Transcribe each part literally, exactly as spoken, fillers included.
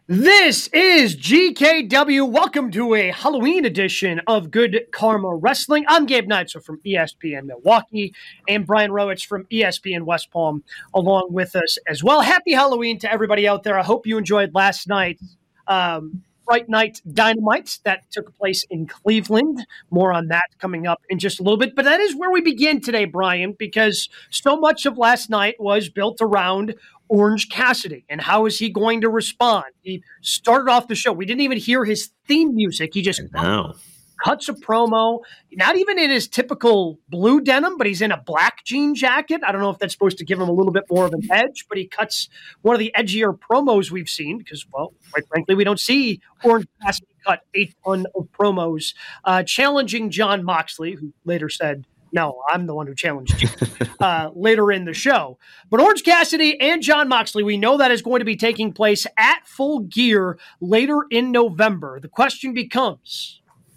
This is G K W. Welcome to a Halloween edition of Good Karma Wrestling. I'm Gabe Neitzel from E S P N Milwaukee and Brian Rowitz from E S P N West Palm along with us as well. Happy Halloween to everybody out there. I hope you enjoyed last night's um, Fright Night Dynamite that took place in Cleveland. More on that coming up in just a little bit. But that is where we begin today, Brian, because so much of last night was built around Orange Cassidy, and how is he going to respond? He started off the show. We didn't even hear his theme music. He just no. cuts a promo, not even in his typical blue denim, but he's in a black jean jacket. I don't know if that's supposed to give him a little bit more of an edge, but he cuts one of the edgier promos we've seen because, well, quite frankly, we don't see Orange Cassidy cut a ton of promos, uh, challenging Jon Moxley, who later said, no, I'm the one who challenged you uh, later in the show. But Orange Cassidy and Jon Moxley, we know that is going to be taking place at Full Gear later in November. The question becomes,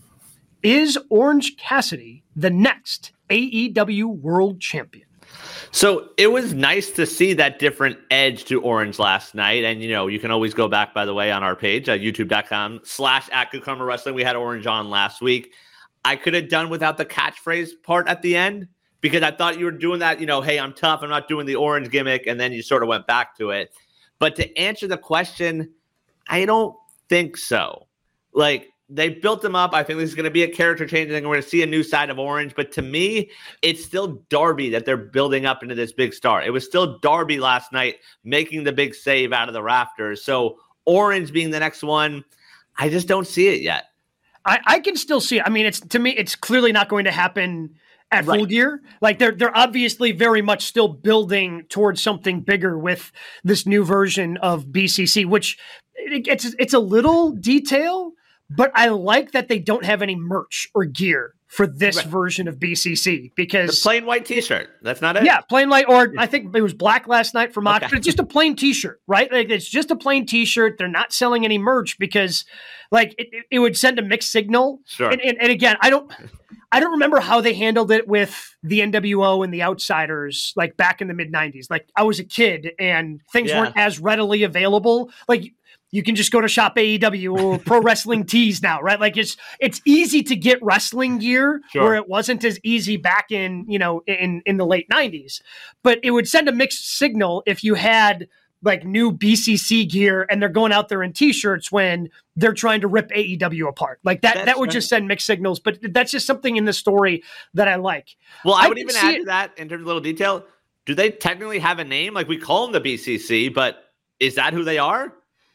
is Orange Cassidy the next A E W World Champion? So it was nice to see that different edge to Orange last night. And, you know, you can always go back, by the way, on our page at youtube.com slash at Good Karma Wrestling. We had Orange on last week. I could have done without the catchphrase part at the end because I thought you were doing that, you know, hey, I'm tough. I'm not doing the orange gimmick. And then you sort of went back to it. But to answer the question, I don't think so. Like, they built him up. I think this is going to be a character change. I think we're going to see a new side of Orange. But to me, it's still Darby that they're building up into this big star. It was still Darby last night making the big save out of the rafters. So Orange being the next one, I just don't see it yet. I, I can still see it. I mean, it's to me, it's clearly not going to happen at Full Right. Gear. Like they're they're obviously very much still building towards something bigger with this new version of B C C, which it, it's it's a little detail, but I like that they don't have any merch or gear for this Right. version of B C C because The plain white T-shirt. That's not it. yeah, plain light, or I think it was black last night for Mox, Okay. but it's just a plain T-shirt, right? Like it's just a plain T-shirt. They're not selling any merch because, like, it, it would send a mixed signal. Sure. And, and, and again, I don't, I don't remember how they handled it with the N W O and the Outsiders, like back in the mid nineties. Like I was a kid and things Yeah. weren't as readily available. Like. You can just go to Shop A E W or Pro Wrestling Tees now, right? Like it's it's easy to get wrestling gear Sure. where it wasn't as easy back in, you know, in, in the late nineties. But it would send a mixed signal if you had like new B C C gear and they're going out there in T-shirts when they're trying to rip A E W apart. Like that, That's that would right. just send mixed signals. But that's just something in the story that I like. Well, I, I would can even see add it- to that in terms of little detail. Do they technically have a name? Like we call them the B C C, but is that who they are?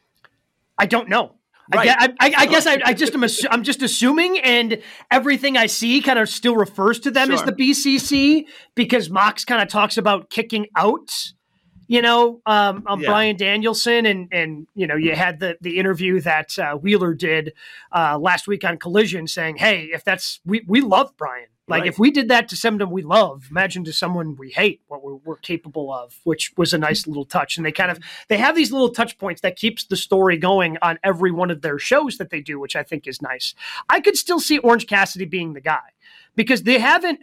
I don't know. Right. I, gue- I, I guess I, I just am. Assu- I'm just assuming, and everything I see kind of still refers to them as Sure. the B C C because Mox kind of talks about kicking out. You know, um, um, Yeah. Brian Danielson, and and you know, you had the the interview that uh, Wheeler did uh, last week on Collision, saying, "Hey, if that's we we love Brian. Like Right. if we did that to someone we love, imagine to someone we hate what we're, we're capable of," which was a nice little touch. And they kind of they have these little touch points that keeps the story going on every one of their shows that they do, which I think is nice. I could still see Orange Cassidy being the guy because they haven't.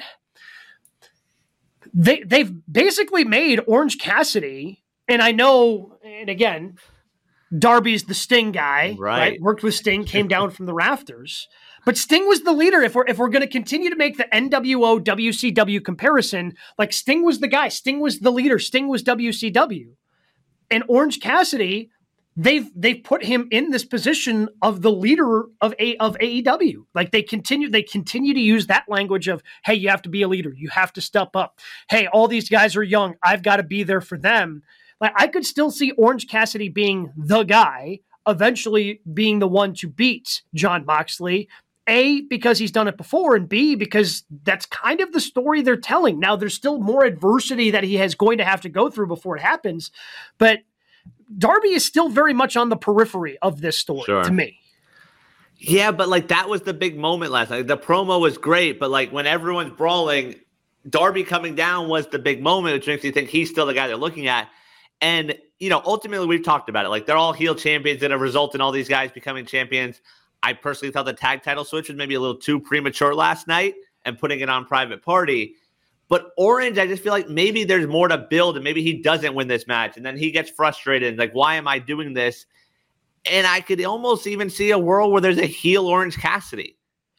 They they've basically made Orange Cassidy, and I know, and again, Darby's the Sting guy, right? Right. Worked with Sting, came down from the rafters. But Sting was the leader. If we're if we're going to continue to make the N W O W C W comparison, like Sting was the guy, Sting was the leader, Sting was W C W, and Orange Cassidy, they've they've put him in this position of the leader of a of A E W. Like they continue they continue to use that language of, hey, you have to be a leader, you have to step up. Hey, all these guys are young, I've got to be there for them. Like I could still see Orange Cassidy being the guy, eventually being the one to beat Jon Moxley. A, because he's done it before, and B, because that's kind of the story they're telling. Now, there's still more adversity that he is going to have to go through before it happens, but Darby is still very much on the periphery of this story Sure. to me. Yeah, but like that was the big moment last night. The promo was great, but like when everyone's brawling, Darby coming down was the big moment, which makes you think he's still the guy they're looking at. And, you know, ultimately we've talked about it. Like they're all heel champions that have resulted in all these guys becoming champions. I personally thought the tag title switch was maybe a little too premature last night and putting it on Private Party. But Orange, I just feel like maybe there's more to build and maybe he doesn't win this match. And then he gets frustrated. Like, why am I doing this? And I could almost even see a world where there's a heel Orange Cassidy.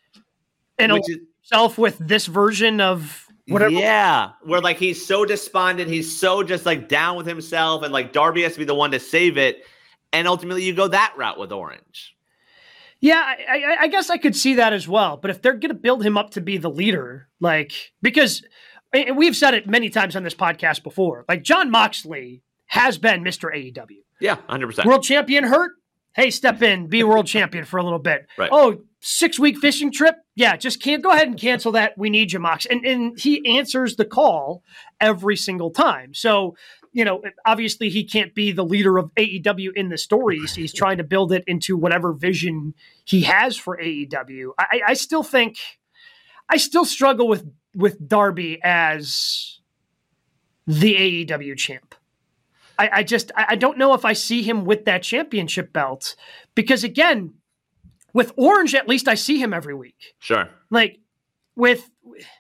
And which is, himself with this version of whatever. Yeah, where like he's so despondent, he's so just like down with himself, and like Darby has to be the one to save it. And ultimately you go that route with Orange. Yeah, I, I, I guess I could see that as well. But if they're going to build him up to be the leader, like, because and we've said it many times on this podcast before, like Jon Moxley has been Mister A E W. Yeah, one hundred percent. World champion hurt? Hey, step in, be world champion for a little bit. Right. Oh, six-week fishing trip? Yeah, just can't go ahead and cancel that. We need you, Mox. And, and he answers the call every single time. So, you know, obviously he can't be the leader of A E W in the stories. He's trying to build it into whatever vision he has for A E W. I, I still think, I still struggle with, with Darby as the A E W champ. I, I just, I don't know if I see him with that championship belt because again, with Orange, at least I see him every week. Sure. Like with,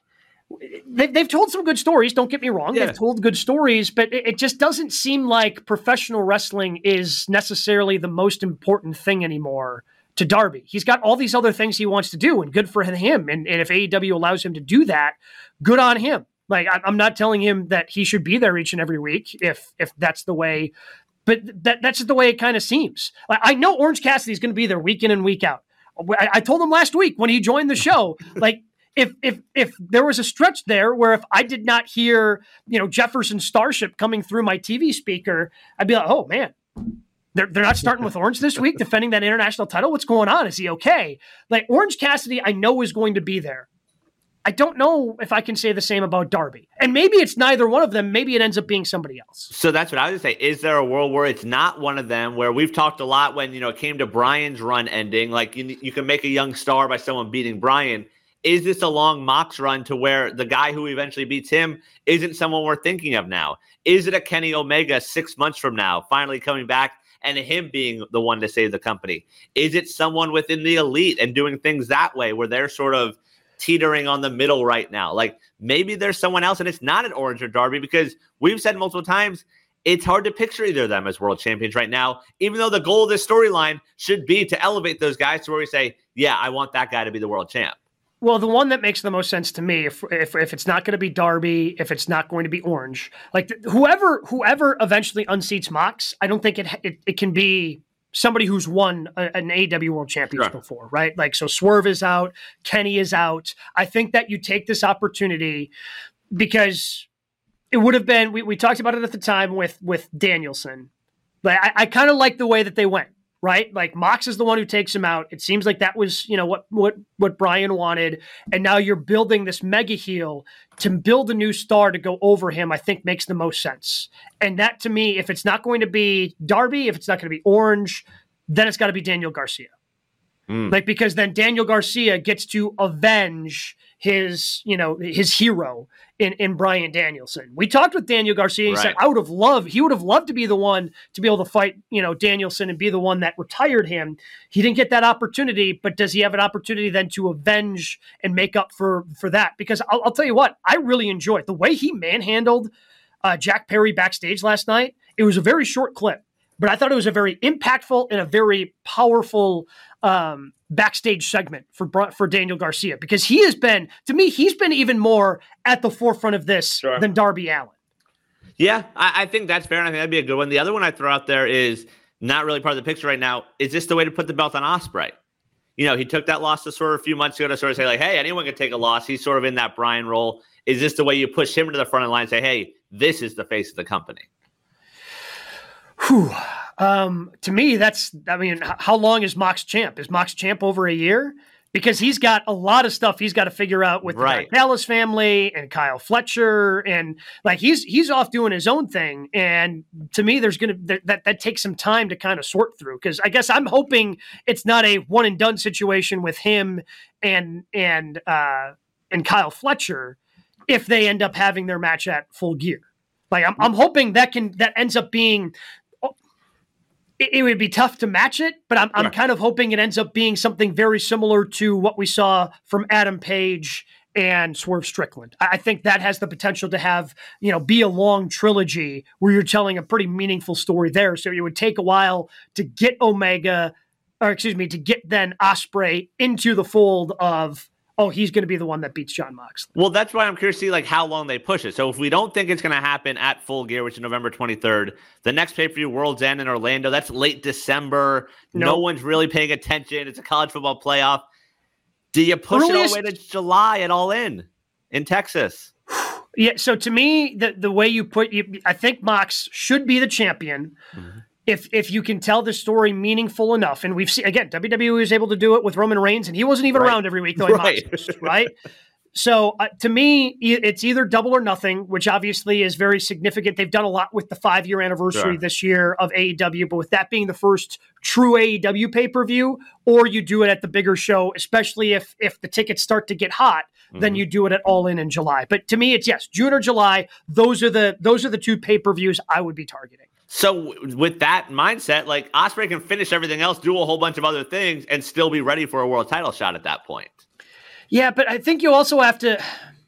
they, they've told some good stories. Don't get me wrong. Yeah. They've told good stories, but it, it just doesn't seem like professional wrestling is necessarily the most important thing anymore to Darby. He's got all these other things he wants to do and good for him. And, and if A E W allows him to do that, good on him. Like, I'm not telling him that he should be there each and every week if if that's the way, but that, that's just the way it kind of seems. Like, I know Orange Cassidy is going to be there week in and week out. I, I told him last week when he joined the show, like, if if if there was a stretch there where if I did not hear, you know, Jefferson Starship coming through my T V speaker, I'd be like, oh, man. They're, they're not starting with Orange this week, defending that international title. What's going on? Is he okay? Like, Orange Cassidy, I know is going to be there. I don't know if I can say the same about Darby. And maybe it's neither one of them. Maybe it ends up being somebody else. So that's what I would say. Is there a world where it's not one of them, where we've talked a lot when, you know, it came to Bryan's run ending, like you, you can make a young star by someone beating Bryan. Is this a long Mox run to where the guy who eventually beats him isn't someone we're thinking of now? Is it a Kenny Omega six months from now, finally coming back and him being the one to save the company? Is it someone within the Elite and doing things that way where they're sort of teetering on the middle right now? Like maybe there's someone else and it's not an Orange or Darby, because we've said multiple times, it's hard to picture either of them as world champions right now, even though the goal of this storyline should be to elevate those guys to where we say, yeah, I want that guy to be the world champ. Well, the one that makes the most sense to me, if if, if it's not going to be Darby, if it's not going to be Orange, like th- whoever whoever eventually unseats Mox, I don't think it it, it can be somebody who's won a, an A E W World Championship Sure. before, right? Like, so Swerve is out, Kenny is out. I think that you take this opportunity because it would have been, we, we talked about it at the time with, with Danielson. But I, I kind of like the way that they went, right? Like Mox is the one who takes him out. It seems like that was, you know, what, what, what Bryan wanted. And now you're building this mega heel to build a new star to go over him, I think makes the most sense. And that to me, if it's not going to be Darby, if it's not going to be Orange, then it's got to be Daniel Garcia. Mm. Like, because then Daniel Garcia gets to avenge his, you know, his hero in, in Bryan Danielson. We talked with Daniel Garcia. He right. said, I would have loved, he would have loved to be the one to be able to fight, you know, Danielson and be the one that retired him. He didn't get that opportunity, but does he have an opportunity then to avenge and make up for, for that? Because I'll, I'll tell you what, I really enjoyed the way he manhandled uh, Jack Perry backstage last night. It was a very short clip, but I thought it was a very impactful and a very powerful um, backstage segment for for Daniel Garcia, because he has been, to me, he's been even more at the forefront of this sure. than Darby Allin. Yeah, I, I think that's fair, and I think that'd be a good one. The other one I throw out there is not really part of the picture right now. Is this the way to put the belt on Ospreay? You know, he took that loss to sort of a few months ago to sort of say, like, hey, anyone can take a loss. He's sort of in that Bryan role. Is this the way you push him to the front of the line and say, hey, this is the face of the company? Whew. Um, to me, that's, I mean, how long is Mox champ? Is Mox champ over a year? Because he's got a lot of stuff he's got to figure out with right. the Dallas family and Kyle Fletcher. And like, he's, he's off doing his own thing. And to me, there's going to, that, that takes some time to kind of sort through. Cause I guess I'm hoping it's not a one and done situation with him and, and, uh, and Kyle Fletcher if they end up having their match at Full Gear. Like, I'm, I'm hoping that can, that ends up being, it would be tough to match it, but I'm, I'm right. kind of hoping it ends up being something very similar to what we saw from Adam Page and Swerve Strickland. I think that has the potential to have, you know, be a long trilogy where you're telling a pretty meaningful story there. So it would take a while to get Omega, or excuse me, to get then Ospreay into the fold of, oh, he's going to be the one that beats Jon Moxley. Well, that's why I'm curious to see like how long they push it. So if we don't think it's going to happen at Full Gear, which is November twenty-third, the next pay-per-view, World's End in Orlando, that's late December. Nope. No one's really paying attention. It's a college football playoff. Do you push Earliest, it all the way to July at All In in Texas? Yeah. So to me, the the way you put, you, I think Mox should be the champion. Mm-hmm. If if you can tell the story meaningful enough, and we've seen, again, W W E was able to do it with Roman Reigns, and he wasn't even right. around every week, though. Right. Mox was, right? So uh, to me, it's either double or nothing, which obviously is very significant. They've done a lot with the five-year anniversary sure. this year of A E W, but with that being the first true A E W pay-per-view, or you do it at the bigger show, especially if if the tickets start to get hot, mm-hmm. then you do it at All In in July. But to me, it's yes, June or July. Those are the those are the two pay-per-views I would be targeting. So with that mindset, like Ospreay can finish everything else, do a whole bunch of other things, and still be ready for a world title shot at that point. Yeah, but I think you also have to,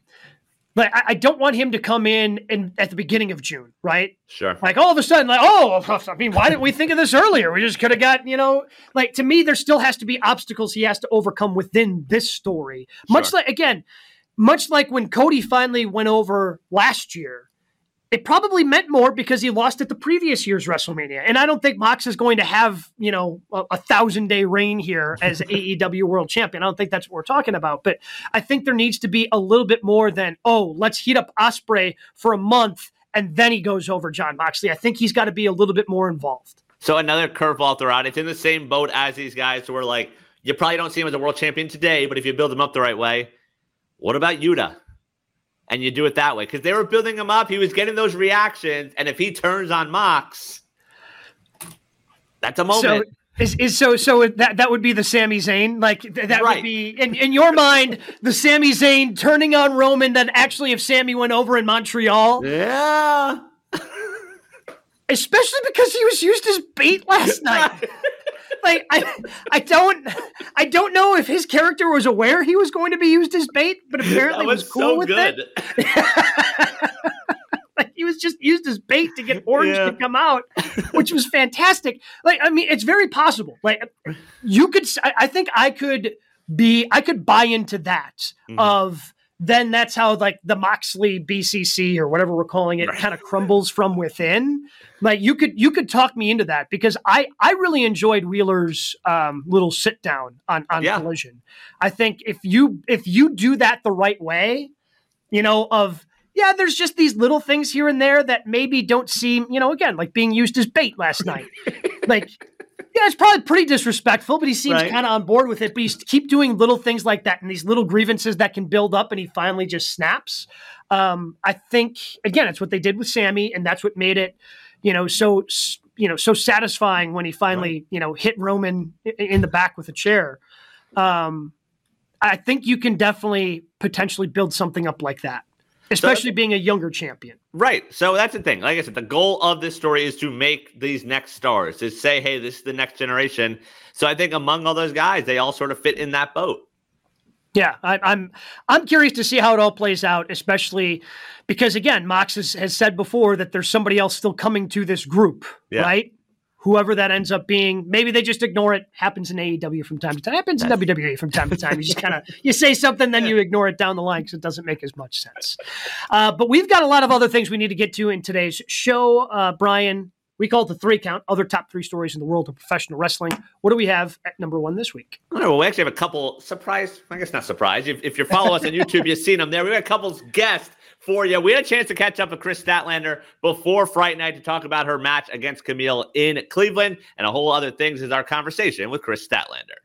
like, I don't want him to come in and at the beginning of June, right? Sure. Like all of a sudden, like, oh, I mean, why didn't we think of this earlier? We just could have got, you know, like to me, there still has to be obstacles he has to overcome within this story. Sure. Much like, again, much like when Cody finally went over last year, it probably meant more because he lost at the previous year's WrestleMania. And I don't think Mox is going to have, you know, a, a thousand day reign here as A E W world champion. I don't think that's what we're talking about, but I think there needs to be a little bit more than, oh, let's heat up Ospreay for a month and then he goes over Jon Moxley. I think he's got to be a little bit more involved. So another curveball throughout. It's in the same boat as these guys who are like, you probably don't see him as a world champion today, but if you build him up the right way, what about Yuta? And you do it that way because they were building him up. He was getting those reactions, and if he turns on Mox, that's a moment. So is, is so so that that would be the Sami Zayn, like that right. would be in, in your mind the Sami Zayn turning on Roman. Then actually, if Sami went over in Montreal, yeah, especially because he was used as bait last night. Like I, I don't, I don't know if his character was aware he was going to be used as bait, but apparently was, was cool so with good. it. Like he was just used as bait to get Orange yeah. to come out, which was fantastic. Like I mean, it's very possible. Like you could, I, I think I could be, I could buy into that mm-hmm. of. Then that's how like the Moxley B C C or whatever we're calling it right. kind of crumbles from within. Like you could you could talk me into that because I I really enjoyed Wheeler's um, little sit down on on yeah. Collision. I think if you if you do that the right way, you know, of yeah, there's just these little things here and there that maybe don't seem, you know, again like being used as bait last night, like. Yeah, it's probably pretty disrespectful, but he seems right. kind of on board with it. But you keep doing little things like that and these little grievances that can build up and he finally just snaps. Um, I think, again, it's what they did with Sami, and that's what made it, you know, so, you know, so satisfying when he finally, right. you know, hit Roman in the back with a chair. Um, I think you can definitely potentially build something up like that. Especially so, being a younger champion. Right. So that's the thing. Like I said, the goal of this story is to make these next stars, to say, hey, this is the next generation. So I think among all those guys, they all sort of fit in that boat. Yeah, I, I'm I'm curious to see how it all plays out, especially because, again, Mox has, has said before that there's somebody else still coming to this group, yeah. right? Whoever that ends up being, maybe they just ignore it. Happens in A E W from time to time. Happens in W W E from time to time. You just kind of, you say something, then you ignore it down the line because it doesn't make as much sense. Uh, but we've got a lot of other things we need to get to in today's show. Uh, Brian, we call it the three count, other top three stories in the world of professional wrestling. What do we have at number one this week? All right, well, we actually have a couple surprise, I guess not surprise. If, if you follow us on YouTube, you've seen them there. We got a couple guests for you. We had a chance to catch up with Kris Statlander before Fright Night to talk about her match against Camille in Cleveland and a whole other things is our conversation with Kris Statlander.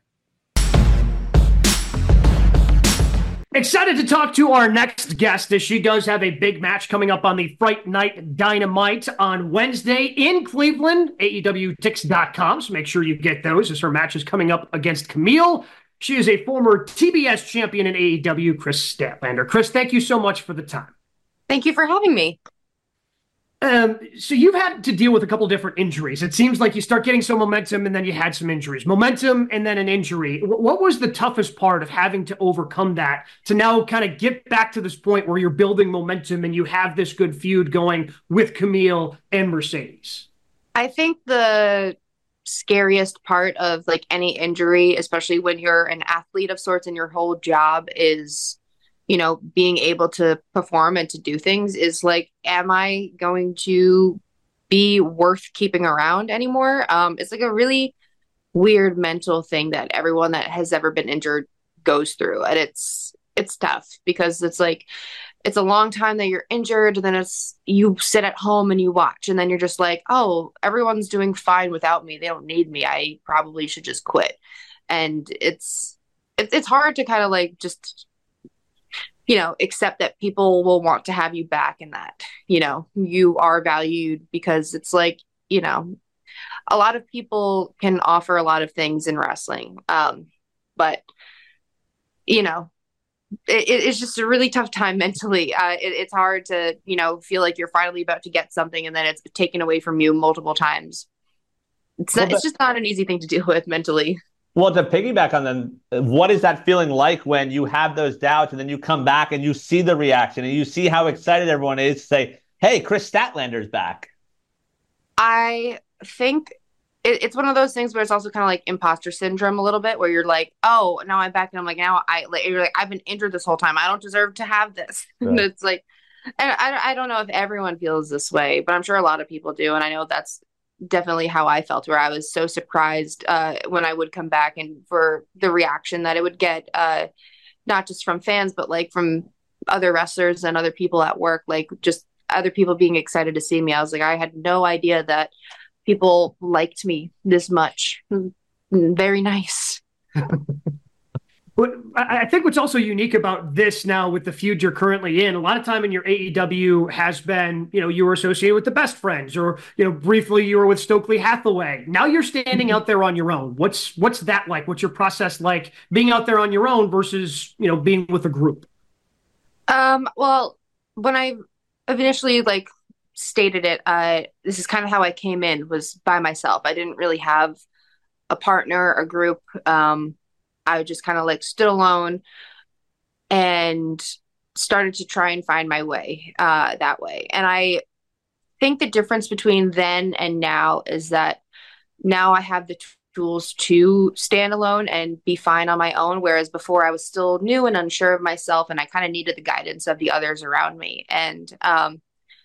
Excited to talk to our next guest as she does have a big match coming up on the Fright Night Dynamite on Wednesday in Cleveland, A E W tix dot com. So make sure you get those as her match is coming up against Camille. She is a former T B S champion in A E W, Kris Statlander. Kris, thank you so much for the time. Thank you for having me. Um, so you've had to deal with a couple different injuries. It seems like you start getting some momentum and then you had some injuries, momentum and then an injury. What was the toughest part of having to overcome that to now kind of get back to this point where you're building momentum and you have this good feud going with Camille and Mercedes? I think the scariest part of like any injury, especially when you're an athlete of sorts and your whole job is, you know, being able to perform and to do things, is like, am I going to be worth keeping around anymore? Um, it's like a really weird mental thing that everyone that has ever been injured goes through. And it's it's tough because it's like it's a long time that you're injured, and then it's you sit at home and you watch, and then you're just like, oh, everyone's doing fine without me. They don't need me. I probably should just quit. And it's it's it's hard to kind of like just, you know, accept that people will want to have you back, and that, you know, you are valued, because it's like, you know, a lot of people can offer a lot of things in wrestling. Um, but, you know, it, it's just a really tough time mentally. Uh, it, it's hard to, you know, feel like you're finally about to get something and then it's taken away from you multiple times. It's, well, it's just not an easy thing to deal with mentally. Well, to piggyback on them, what is that feeling like when you have those doubts and then you come back and you see the reaction and you see how excited everyone is to say, hey, Chris Statlander's back? I think it, it's one of those things where it's also kind of like imposter syndrome a little bit, where you're like, oh, now I'm back. And I'm like, now I, like, you're like, I've been injured this whole time. I don't deserve to have this. Right. And it's like, and I, I don't know if everyone feels this way, but I'm sure a lot of people do. And I know that's definitely how I felt, where I was so surprised uh, when I would come back, and for the reaction that it would get, uh, not just from fans, but like from other wrestlers and other people at work, like just other people being excited to see me. I was like, I had no idea that people liked me this much. Very nice. But I think what's also unique about this now with the feud you're currently in, a lot of time in your A E W has been, you know, you were associated with the Best Friends, or, you know, briefly you were with Stokely Hathaway. Now you're standing out there on your own. What's what's that like? What's your process like being out there on your own versus, you know, being with a group? Um, well, when I initially like stated it, uh, this is kind of how I came in, was by myself. I didn't really have a partner, a group. Um, I just kind of like stood alone and started to try and find my way uh, that way. And I think the difference between then and now is that now I have the t- tools to stand alone and be fine on my own. Whereas before I was still new and unsure of myself, and I kind of needed the guidance of the others around me. And um,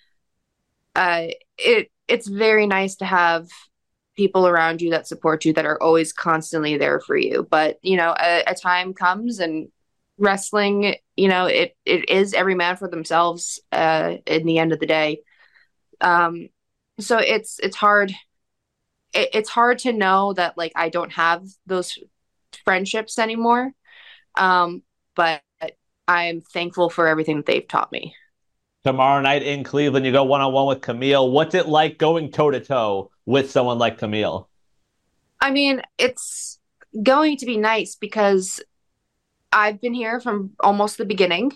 uh, it it's very nice to have people around you that support you, that are always constantly there for you. But, you know, a, a time comes, and wrestling, you know, it, it is every man for themselves uh, in the end of the day. Um, so it's, it's hard. It, it's hard to know that, like, I don't have those friendships anymore. Um, but I'm thankful for everything that they've taught me. Tomorrow night in Cleveland, you go one-on-one with Camille. What's it like going toe-to-toe with someone like Camille? I mean, it's going to be nice because I've been here from almost the beginning.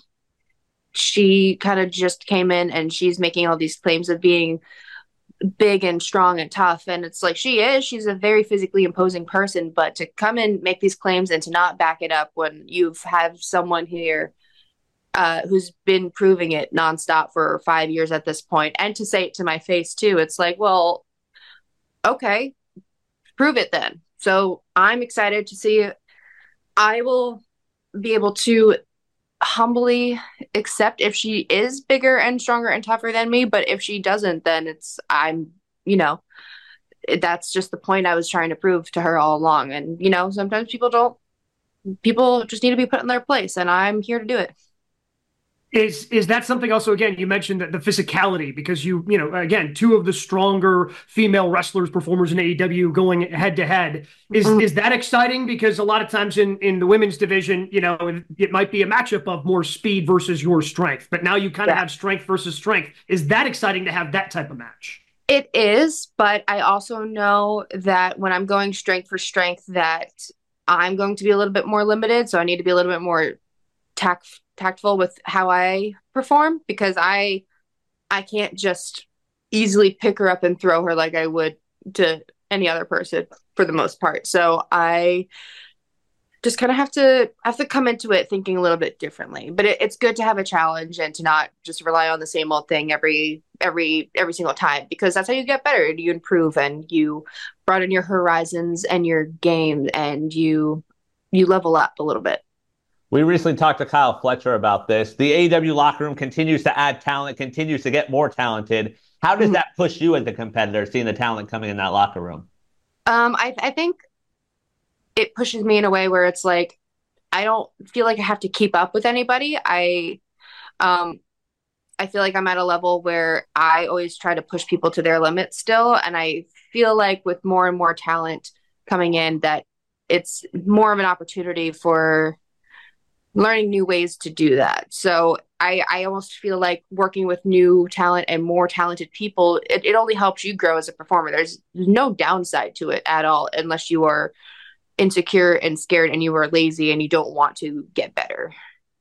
She kind of just came in and she's making all these claims of being big and strong and tough. And it's like, she is, she's a very physically imposing person, but to come and make these claims and to not back it up when you've had someone here Uh, who's been proving it nonstop for five years at this point, and to say it to my face too, it's like, well, okay, prove it then. So I'm excited to see. I will be able to humbly accept if she is bigger and stronger and tougher than me, but if she doesn't, then it's, I'm, you know, that's just the point I was trying to prove to her all along. And, you know, sometimes people don't, people just need to be put in their place, and I'm here to do it. Is is that something also, again, you mentioned that the physicality, because you, you know, again, two of the stronger female wrestlers, performers in A E W going head to head. Is mm-hmm. is that exciting? Because a lot of times in, in the women's division, you know, it might be a matchup of more speed versus your strength, but now you kind of yeah. have strength versus strength. Is that exciting to have that type of match? It is, but I also know that when I'm going strength for strength, that I'm going to be a little bit more limited. So I need to be a little bit more tact tactful with how I perform, because I I can't just easily pick her up and throw her like I would to any other person for the most part. So I just kind of have to have to come into it thinking a little bit differently. But it, it's good to have a challenge and to not just rely on the same old thing every every every single time, because that's how you get better. You improve and you broaden your horizons and your game, and you you level up a little bit. We recently talked to Kyle Fletcher about this. The A E W locker room continues to add talent, continues to get more talented. How does that push you as a competitor, seeing the talent coming in that locker room? Um, I, I think it pushes me in a way where it's like, I don't feel like I have to keep up with anybody. I, um, I feel like I'm at a level where I always try to push people to their limits still. And I feel like with more and more talent coming in, that it's more of an opportunity for learning new ways to do that. So I, I almost feel like working with new talent and more talented people, it, it only helps you grow as a performer. There's no downside to it at all, unless you are insecure and scared and you are lazy and you don't want to get better.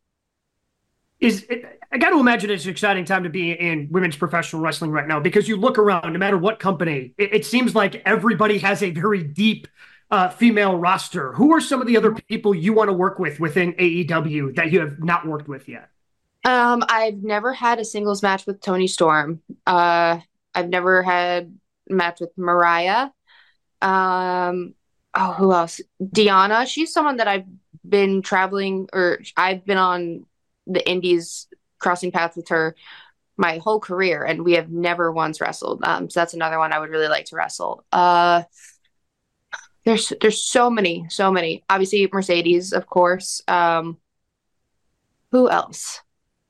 Is it, I got to imagine it's an exciting time to be in women's professional wrestling right now, because you look around, no matter what company, it, it seems like everybody has a very deep uh, female roster. Who are some of the other people you want to work with within A E W that you have not worked with yet? Um, I've never had a singles match with Toni Storm. Uh, I've never had a match with Mariah. Um, oh, who else? Deanna. She's someone that I've been traveling, or I've been on the indies crossing paths with her my whole career, and we have never once wrestled. Um, so that's another one I would really like to wrestle. Uh, there's there's so many, so many. Obviously, Mercedes, of course. Um, who else?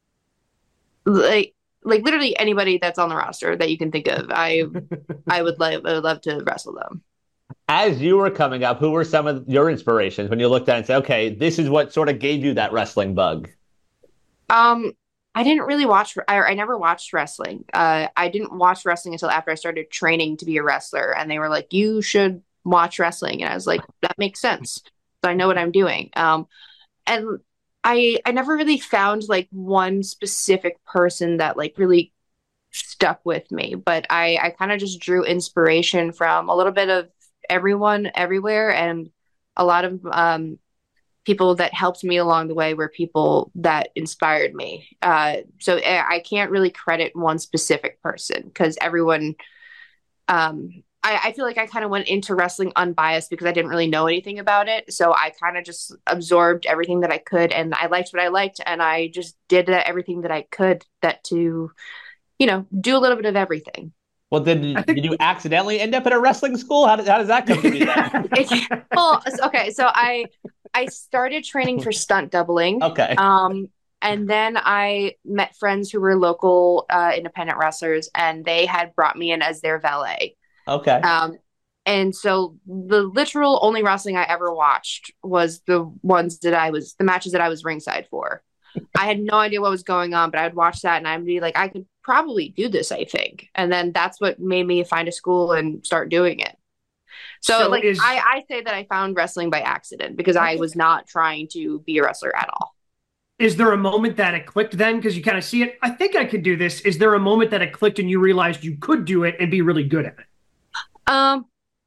Like like literally anybody that's on the roster that you can think of. I I would love I would love to wrestle them. As you were coming up, who were some of your inspirations when you looked at it and said, okay, this is what sort of gave you that wrestling bug? Um, I didn't really watch, I, I never watched wrestling. Uh, I didn't watch wrestling until after I started training to be a wrestler. And they were like, you should watch wrestling. And I was like, that makes sense. So I know what I'm doing. Um, and I, I never really found like one specific person that like really stuck with me, but I, I kind of just drew inspiration from a little bit of everyone everywhere, and a lot of, um, people that helped me along the way were people that inspired me. Uh, so I can't really credit one specific person, because everyone, um, I, I feel like I kind of went into wrestling unbiased because I didn't really know anything about it. So I kind of just absorbed everything that I could, and I liked what I liked, and I just did everything that I could that to, you know, do a little bit of everything. Well, did, think, did you accidentally end up at a wrestling school? How, did, how does that come to be then? Well, okay, so I I started training for stunt doubling. Okay. Um, and then I met friends who were local uh, independent wrestlers, and they had brought me in as their valet. Okay. Um, and so the literal only wrestling I ever watched was the ones that I was, the matches that I was ringside for. I had no idea what was going on, but I would watch that and I'd be like, I could probably do this, I think. And then that's what made me find a school and start doing it. So, so like, is, I, I say that I found wrestling by accident, because I was not trying to be a wrestler at all. Is there a moment that it clicked then? Because you kind of see it. I think I could do this. Is there a moment that it clicked and you realized you could do it and be really good at it? Um,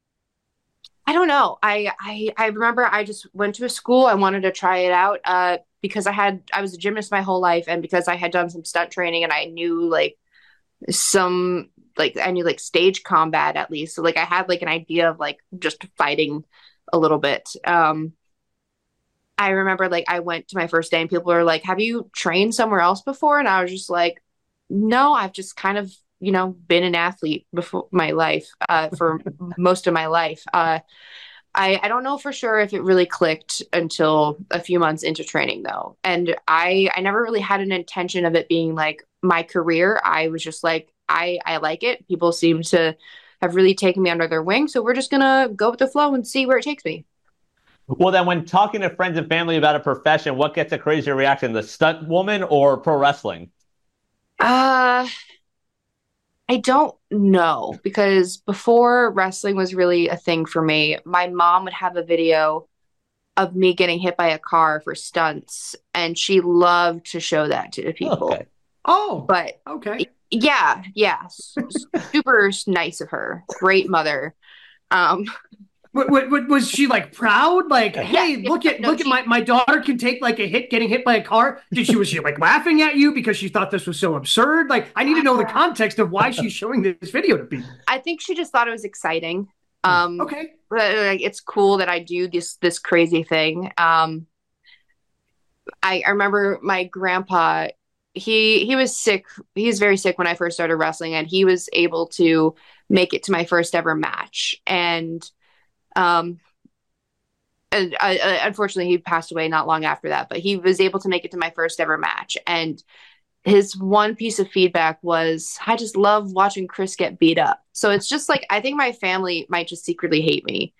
I don't know. I, I, I remember I just went to a school. I wanted to try it out. Uh, because I had, I was a gymnast my whole life, and because I had done some stunt training and I knew like some, like I knew like stage combat at least. So like I had like an idea of like just fighting a little bit. Um, I remember like I went to my first day and people were like, have you trained somewhere else before? And I was just like, no, I've just kind of, you know, been an athlete before my life, uh, for most of my life. Uh, I, I don't know for sure if it really clicked until a few months into training though. And I, I never really had an intention of it being like my career. I was just like, I, I like it. People seem to have really taken me under their wing. So we're just going to go with the flow and see where it takes me. Well, then when talking to friends and family about a profession, what gets a crazier reaction, the stunt woman or pro wrestling? Uh, I don't know, because before wrestling was really a thing for me, my mom would have a video of me getting hit by a car for stunts, and she loved to show that to people. Okay. Oh, but okay. Yeah, yeah, super nice of her. Great mother. Um, What, what, what, was she like proud? Like, yeah, hey, yeah, look at no, look at she, my my daughter can take like a hit getting hit by a car. Did she was she like laughing at you because she thought this was so absurd? Like, I need to know the context of why she's showing this video to people. I think she just thought it was exciting. Um, Okay. like, it's cool that I do this this crazy thing. Um, I, I remember my grandpa. He he was sick. He was very sick when I first started wrestling, and he was able to make it to my first ever match. And um, and I, I, unfortunately, he passed away not long after that. But he was able to make it to my first ever match. And his one piece of feedback was, "I just love watching Chris get beat up." So it's just like I think my family might just secretly hate me.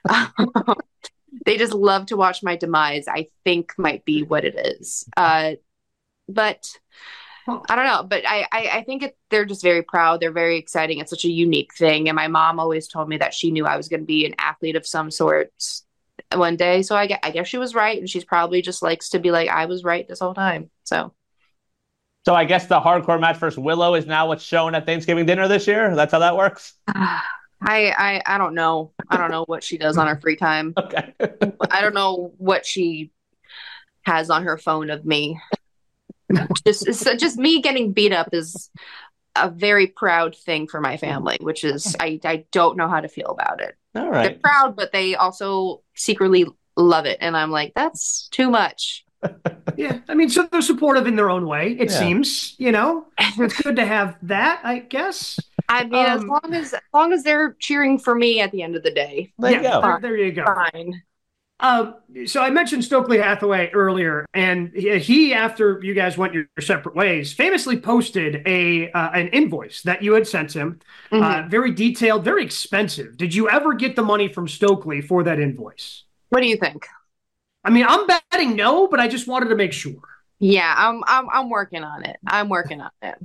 They just love to watch my demise, I think might be what it is. Uh, but I don't know. But I, I, I think it, they're just very proud. They're very exciting. It's such a unique thing. And my mom always told me that she knew I was going to be an athlete of some sort one day. So I, I guess she was right. And she's probably just likes to be like, I was right this whole time. So. So I guess the hardcore match versus Willow is now what's shown at Thanksgiving dinner this year. That's how that works. I, I I don't know. I don't know what she does on her free time. Okay. I don't know what she has on her phone of me. Just just me getting beat up is a very proud thing for my family, which is I, I don't know how to feel about it. All right. They're proud, but they also secretly love it. And I'm like, that's too much. Yeah, I mean, so they're supportive in their own way, it Yeah. seems, you know. It's good to have that, I guess. I mean, as Um, long as as long as they're cheering for me at the end of the day, There you yeah, go. there, there you go. fine. Um, so I mentioned Stokely Hathaway earlier, and he, he, after you guys went your separate ways, famously posted a uh, an invoice that you had sent him, Mhm. uh, very detailed, very expensive. Did you ever get the money from Stokely for that invoice? What do you think? I mean, I'm betting no, but I just wanted to make sure. Yeah, I'm I'm I'm working on it. I'm working on it.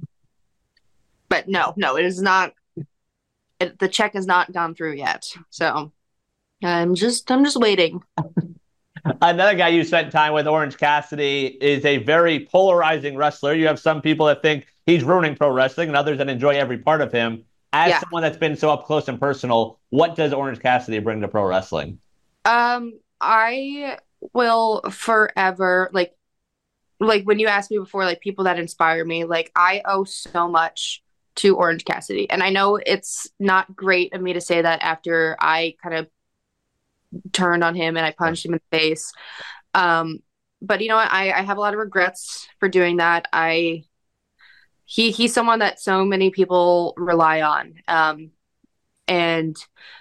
But no, no, it is not. It, the check has not gone through yet. So I'm just I'm just waiting. Another guy you spent time with, Orange Cassidy, is a very polarizing wrestler. You have some people that think he's ruining pro wrestling and others that enjoy every part of him. As Yeah. someone that's been so up close and personal, what does Orange Cassidy bring to pro wrestling? Um, I will forever like like when you asked me before, like people that inspire me, like I owe so much to Orange Cassidy. And I know it's not great of me to say that after I kind of turned on him and I punched him in the face. Um, but you know what? I, I have a lot of regrets for doing that. I he he's someone that so many people rely on. Um, and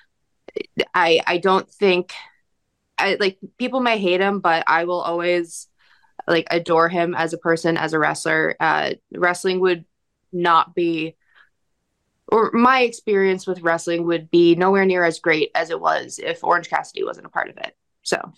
I I don't think I like people may hate him, but I will always like adore him as a person, as a wrestler. Uh, wrestling would not be, or my experience with wrestling would be nowhere near as great as it was if Orange Cassidy wasn't a part of it. So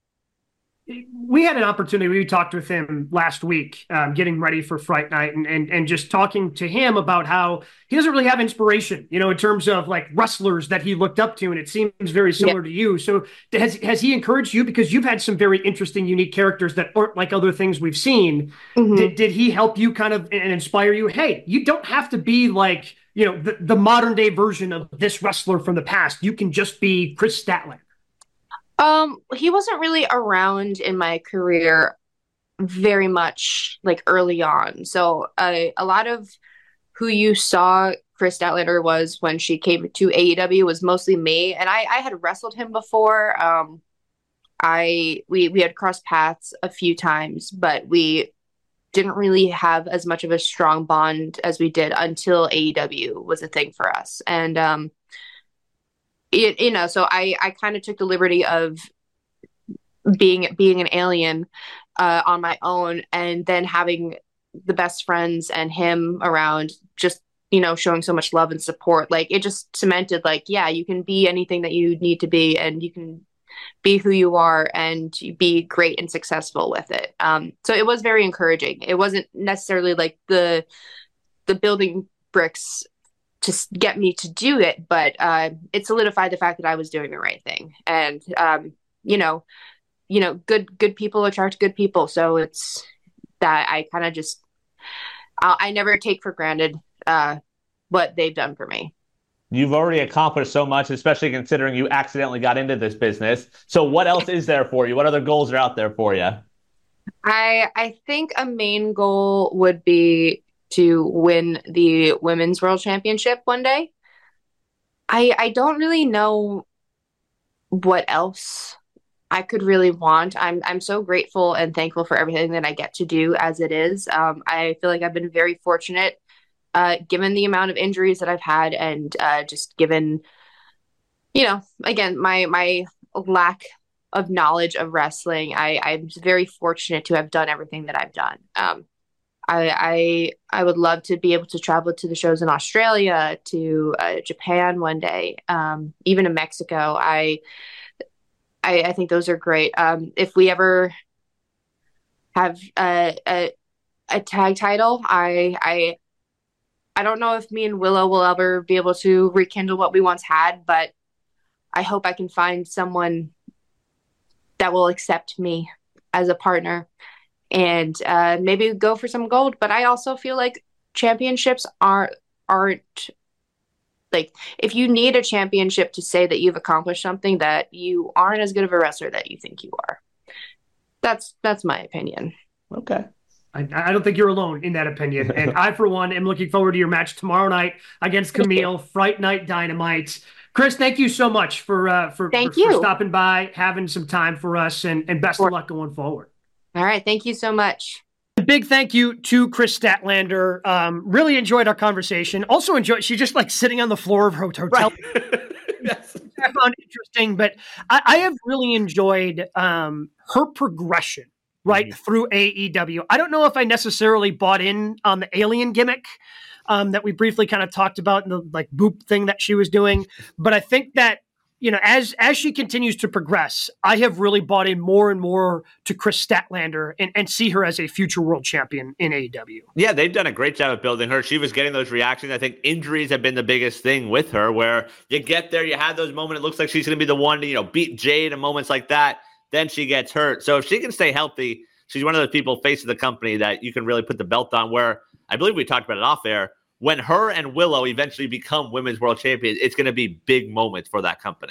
We had an opportunity. We talked with him last week, um, getting ready for Fright Night, and, and and just talking to him about how he doesn't really have inspiration, you know, in terms of like wrestlers that he looked up to, and it seems very similar yeah. to you. So has has he encouraged you, because you've had some very interesting, unique characters that aren't like other things we've seen? Mm-hmm. Did did he help you kind of and inspire you? Hey, you don't have to be like, you know, the, the modern day version of this wrestler from the past. You can just be Chris Statlander. Um, he wasn't really around in my career very much, like early on. So uh, a lot of who you saw Chris Statlander was when she came to A E W was mostly me, and I, I had wrestled him before. Um, I we we had crossed paths a few times, but we didn't really have as much of a strong bond as we did until A E W was a thing for us, and um. It, you know, so I, I kind of took the liberty of being being an alien uh, on my own, and then having the best friends and him around, just, you know, showing so much love and support. Like, it just cemented, like, yeah, you can be anything that you need to be, and you can be who you are and be great and successful with it. Um, so it was very encouraging. It wasn't necessarily like the the building bricks to get me to do it, but uh, it solidified the fact that I was doing the right thing. And um, you know, you know, good good people attract good people. So it's that I kind of just uh, I never take for granted uh, what they've done for me. You've already accomplished so much, especially considering you accidentally got into this business. So what else is there for you? What other goals are out there for you? I I think a main goal would be to win the Women's World Championship one day. I I don't really know what else I could really want. I'm I'm so grateful and thankful for everything that I get to do as it is. Um, I feel like I've been very fortunate, uh, given the amount of injuries that I've had, and uh, just given, you know, again, my my lack of knowledge of wrestling. I I'm very fortunate to have done everything that I've done. Um, I, I I would love to be able to travel to the shows in Australia, to uh, Japan one day, um, even in Mexico. I, I I think those are great. Um, if we ever have a, a a tag title, I I I don't know if me and Willow will ever be able to rekindle what we once had, but I hope I can find someone that will accept me as a partner. And uh, maybe go for some gold. But I also feel like championships aren't aren't like, if you need a championship to say that you've accomplished something, that you aren't as good of a wrestler that you think you are. That's that's my opinion. Okay. I, I don't think you're alone in that opinion. And I, for one, am looking forward to your match tomorrow night against Camille, Fright Night Dynamite. Chris, thank you so much for uh, for, thank for, you. for stopping by, having some time for us, and, and best of luck going forward. All right. Thank you so much. A big thank you to Kris Statlander. Um, really enjoyed our conversation. Also enjoyed, she's just like sitting on the floor of her hotel. Right. Yes. I found interesting, but I, I have really enjoyed um, her progression, right, mm-hmm. through A E W. I don't know if I necessarily bought in on the alien gimmick um, that we briefly kind of talked about in the like boop thing that she was doing, but I think that, you know, as as she continues to progress, I have really bought in more and more to Kris Statlander and, and see her as a future world champion in A E W. Yeah, they've done a great job of building her. She was getting those reactions. I think injuries have been the biggest thing with her, where you get there, you have those moments, it looks like she's going to be the one to, you know, beat Jade and moments like that. Then she gets hurt. So if she can stay healthy, she's one of those people face of the company that you can really put the belt on, where I believe we talked about it off air. When her and Willow eventually become women's world champions, it's going to be big moments for that company.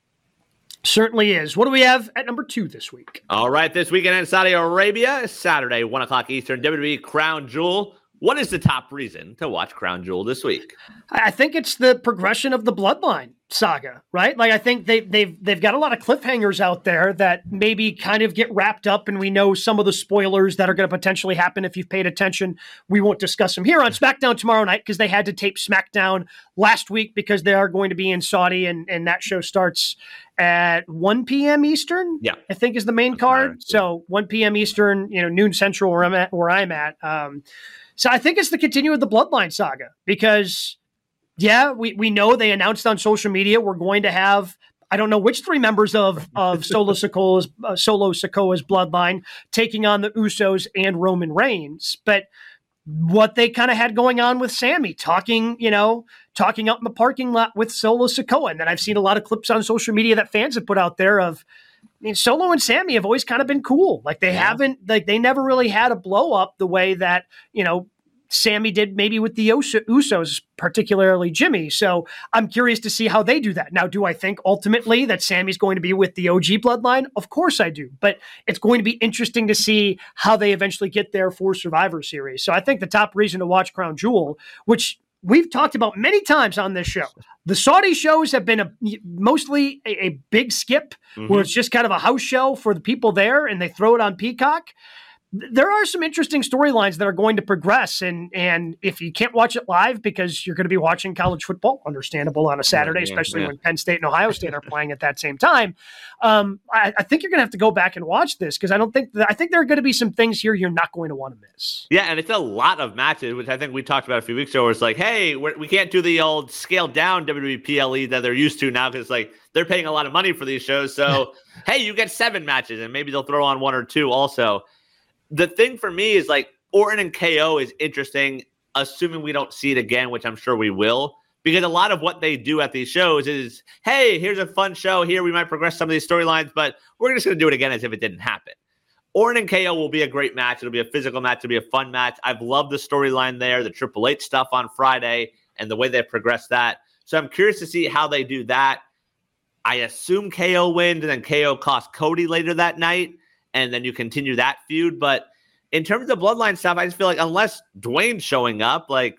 Certainly is. What do we have at number two this week? All right, this weekend in Saudi Arabia, Saturday, one o'clock Eastern, W W E Crown Jewel. What is the top reason to watch Crown Jewel this week? I think it's the progression of the Bloodline saga, right? Like, I think they, they've they've got a lot of cliffhangers out there that maybe kind of get wrapped up, and we know some of the spoilers that are going to potentially happen if you've paid attention. We won't discuss them here on SmackDown tomorrow night because they had to tape SmackDown last week because they are going to be in Saudi, and, and that show starts at one p.m. Eastern, yeah, I think is the main That's card. Right. So one p.m. Eastern, you know, noon Central where I'm at. Where I'm at. Um, so I think it's the continue of the Bloodline saga because, yeah, we, we know they announced on social media we're going to have, I don't know which three members of, of Solo Sikoa's, uh, Solo Sikoa's Bloodline taking on the Usos and Roman Reigns. But what they kind of had going on with Sammy, talking, you know, talking out in the parking lot with Solo Sikoa. And then I've seen a lot of clips on social media that fans have put out there of, I mean, Solo and Sammy have always kind of been cool. Like they yeah. haven't, like they never really had a blow up the way that, you know, Sammy did maybe with the Usos, particularly Jimmy. So I'm curious to see how they do that. Now, do I think ultimately that Sammy's going to be with the O G bloodline? Of course I do. But it's going to be interesting to see how they eventually get there for Survivor Series. So I think the top reason to watch Crown Jewel, which we've talked about many times on this show, the Saudi shows have been a, mostly a, a big skip mm-hmm. where it's just kind of a house show for the people there and they throw it on Peacock. There are some interesting storylines that are going to progress. And, and if you can't watch it live because you're going to be watching college football, understandable on a Saturday, yeah, especially yeah. when Penn State and Ohio State are playing at that same time. Um, I, I think you're going to have to go back and watch this because I don't think that, I think there are going to be some things here you're not going to want to miss. Yeah. And it's a lot of matches, which I think we talked about a few weeks ago, where it's like, hey, we're, we can't do the old scaled down W W E P L E that they're used to now. Cause it's like, they're paying a lot of money for these shows. So, hey, you get seven matches and maybe they'll throw on one or two also. The thing for me is like Orton and K O is interesting, assuming we don't see it again, which I'm sure we will, because a lot of what they do at these shows is, hey, here's a fun show here. We might progress some of these storylines, but we're just going to do it again as if it didn't happen. Orton and K O will be a great match. It'll be a physical match. It'll be a fun match. I've loved the storyline there, the Triple H stuff on Friday, and the way they progressed that. So I'm curious to see how they do that. I assume K O wins, and then K O costs Cody later that night, and then you continue that feud. But in terms of Bloodline stuff, I just feel like unless Dwayne's showing up, like,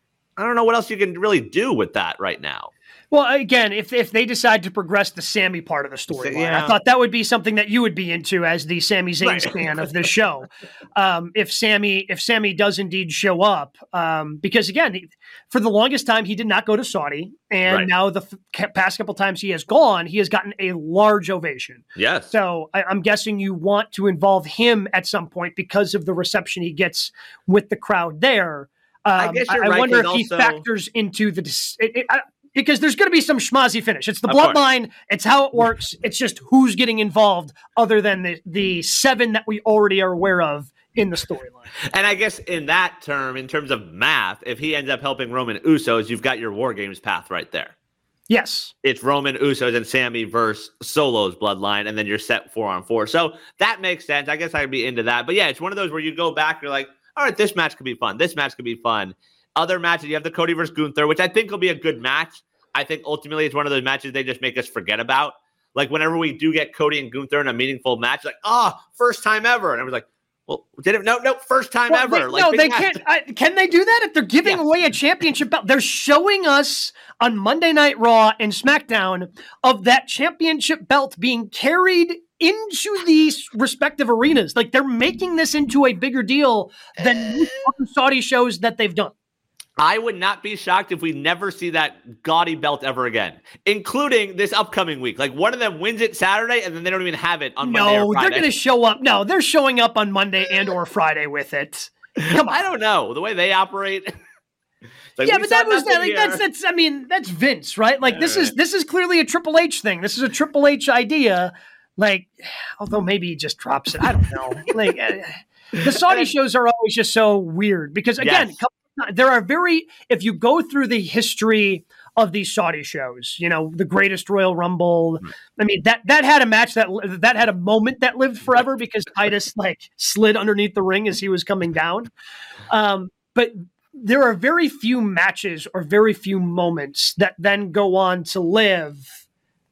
I don't know what else you can really do with that right now. Well, again, if if they decide to progress the Sammy part of the storyline, yeah. I thought that would be something that you would be into as the Sami Zayn right. fan of the show. Um, if Sammy if Sammy does indeed show up, um, because again, for the longest time he did not go to Saudi, and right. now the f- past couple times he has gone, he has gotten a large ovation. Yes. So I, I'm guessing you want to involve him at some point because of the reception he gets with the crowd there. Um, I guess you're I, right, I wonder if also... he factors into the. It, it, I, Because there's going to be some schmozzy finish. It's the bloodline. It's how it works. It's just who's getting involved other than the, the seven that we already are aware of in the storyline. And I guess in that term, in terms of math, if he ends up helping Roman Usos, you've got your War Games path right there. Yes. It's Roman Usos and Sammy versus Solo's bloodline, and then you're set four on four. So that makes sense. I guess I'd be into that. But yeah, it's one of those where you go back, you're like, all right, this match could be fun. This match could be fun. Other matches, you have the Cody versus Gunther, which I think will be a good match. I think ultimately it's one of those matches they just make us forget about. Like whenever we do get Cody and Gunther in a meaningful match, like, oh, first time ever. And I was like, well, did it? No, no, first time well, ever. They, like, no, they match. can't. I, can they do that if they're giving yes. away a championship belt? They're showing us on Monday Night Raw and SmackDown of that championship belt being carried into these respective arenas. Like they're making this into a bigger deal than Saudi shows that they've done. I would not be shocked if we never see that gaudy belt ever again, including this upcoming week. Like one of them wins it Saturday and then they don't even have it on no, Monday or Friday. No, they're going to show up. No, they're showing up on Monday and or Friday with it. Come on. I don't know. The way they operate. Like, yeah, but that was that, like, that's that's I mean, that's Vince, right? Like this right. is this is clearly a Triple H thing. This is a Triple H idea. Like, although maybe he just drops it. I don't know. Like uh, the Saudi shows are always just so weird because again, yes. There are very, if you go through the history of these Saudi shows, you know, the greatest Royal Rumble, I mean, that, that had a match that, that had a moment that lived forever because Titus like slid underneath the ring as he was coming down. Um, but there are very few matches or very few moments that then go on to live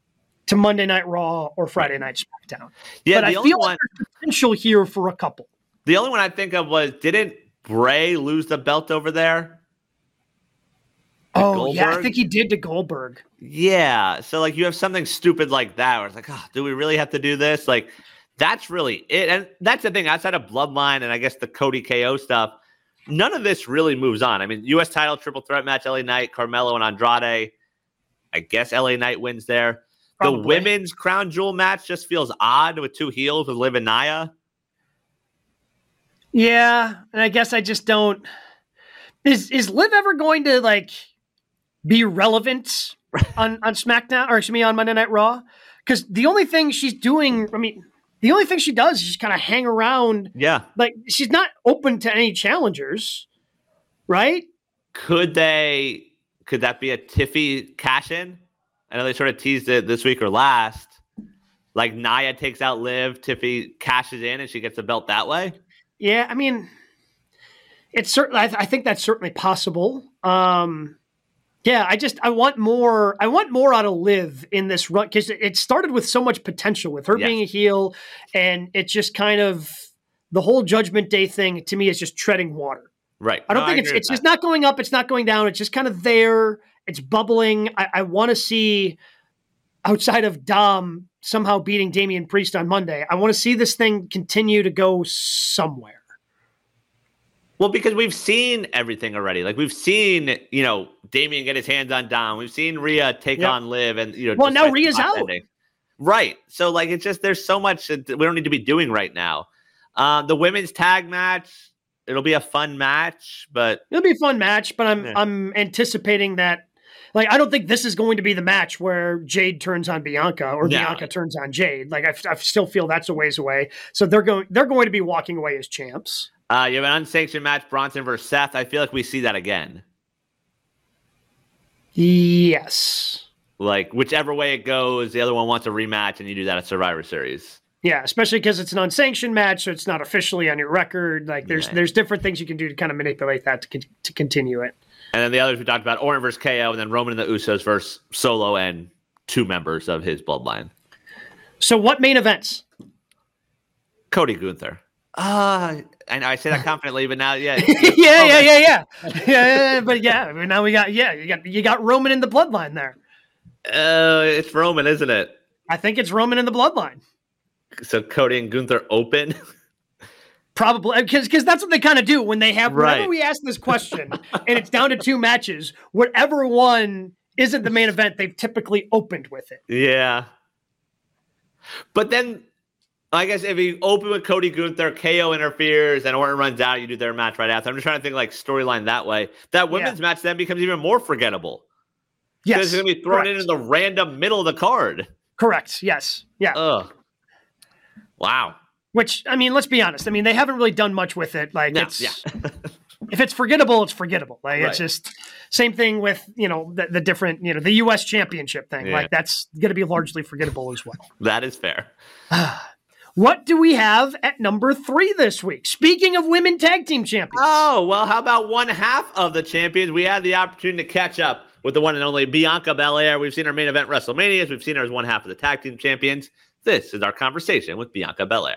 to Monday Night Raw or Friday Night SmackDown. Yeah, but I feel like there's potential here for a couple. The only one I think of was, didn't Bray lose the belt over there? To oh, Goldberg? Yeah, I think he did to Goldberg. Yeah, so like you have something stupid like that where it's like, oh, do we really have to do this? Like, that's really it. And that's the thing, outside of Bloodline and I guess the Cody K O stuff, none of this really moves on. I mean, U S title, triple threat match, L A Knight, Carmelo and Andrade. I guess L A Knight wins there. Probably. The women's crown jewel match just feels odd with two heels with Liv and Nia. Yeah, and I guess I just don't. Is is Liv ever going to like be relevant on, on SmackDown or excuse me on Monday Night Raw? Because the only thing she's doing, I mean, the only thing she does is just kind of hang around. Yeah, like she's not open to any challengers, right? Could they? Could that be a Tiffy cash in? I know they sort of teased it this week or last. Like Nia takes out Liv, Tiffy cashes in, and she gets the belt that way. Yeah, I mean, it's certainly. I, th- I think that's certainly possible. Um, yeah, I just I want more. I want more out of Liv in this run because it started with so much potential with her yes. being a heel, and it just kind of the whole Judgment Day thing to me is just treading water. Right. I don't no, think I it's it's just not going up. It's not going down. It's just kind of there. It's bubbling. I, I want to see outside of Dom somehow beating Damian Priest on Monday. I want to see this thing continue to go somewhere. Well, because we've seen everything already. Like we've seen, you know, Damian get his hands on Dom. We've seen Rhea take yep. on Liv, and you know, well now Rhea's out. Ending. Right. So like it's just there's so much that we don't need to be doing right now. Um, the women's tag match, it'll be a fun match, but it'll be a fun match. But I'm yeah. I'm anticipating that. Like, I don't think this is going to be the match where Jade turns on Bianca or no. Bianca turns on Jade. Like, I, I still feel that's a ways away. So they're going they're going to be walking away as champs. Uh, you have an unsanctioned match, Bronson versus Seth. I feel like we see that again. Yes. Like, whichever way it goes, the other one wants a rematch, and you do that at Survivor Series. Yeah, especially because it's an unsanctioned match, so it's not officially on your record. Like there's yeah. there's different things you can do to kind of manipulate that to to continue it. And then the others we talked about, Orton versus K O, and then Roman and the Usos versus Solo and two members of his bloodline. So what main events? Cody Gunther. Uh, I know I say that confidently, but now, yeah. yeah, yeah, yeah, yeah, yeah, yeah, yeah. But yeah, now we got, yeah, you got you got Roman in the bloodline there. Uh, it's Roman, isn't it? I think it's Roman in the bloodline. So Cody and Gunther open? Probably, because because that's what they kind of do when they have, right. whenever we ask this question and it's down to two matches, whatever one isn't the main event, they've typically opened with it. Yeah. But then, I guess if you open with Cody Gunther, K O interferes, and Orton runs out, you do their match right after. I'm just trying to think like storyline that way. That women's yeah. match then becomes even more forgettable. Yes. Because it's going to be thrown Correct. in the random middle of the card. Correct. Yes. Yeah. Ugh. Wow. Which, I mean, let's be honest. I mean, they haven't really done much with it. Like, no, it's yeah. if it's forgettable, it's forgettable. Like, right. it's just same thing with, you know, the, the different, you know, the U S championship thing. Yeah. Like, that's going to be largely forgettable as well. That is fair. What do we have at number three this week? Speaking of women tag team champions. Oh, well, how about one half of the champions? We had the opportunity to catch up with the one and only Bianca Belair. We've seen her main event WrestleManias. We've seen her as one half of the tag team champions. This is our conversation with Bianca Belair.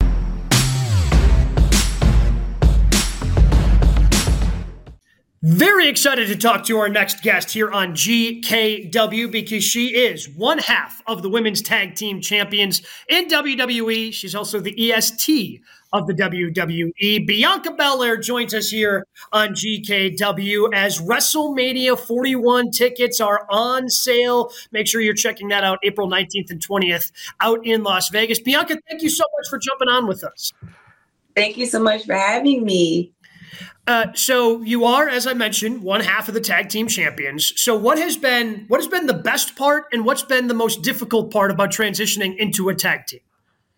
Very excited to talk to our next guest here on G K W because she is one half of the women's tag team champions in W W E. She's also the E S T of the W W E. Bianca Belair joins us here on G K W as WrestleMania forty-one tickets are on sale. Make sure you're checking that out April nineteenth and twentieth out in Las Vegas. Bianca, thank you so much for jumping on with us. Thank you so much for having me. Uh, so you are, as I mentioned, one half of the tag team champions. So what has been what has been the best part and what's been the most difficult part about transitioning into a tag team?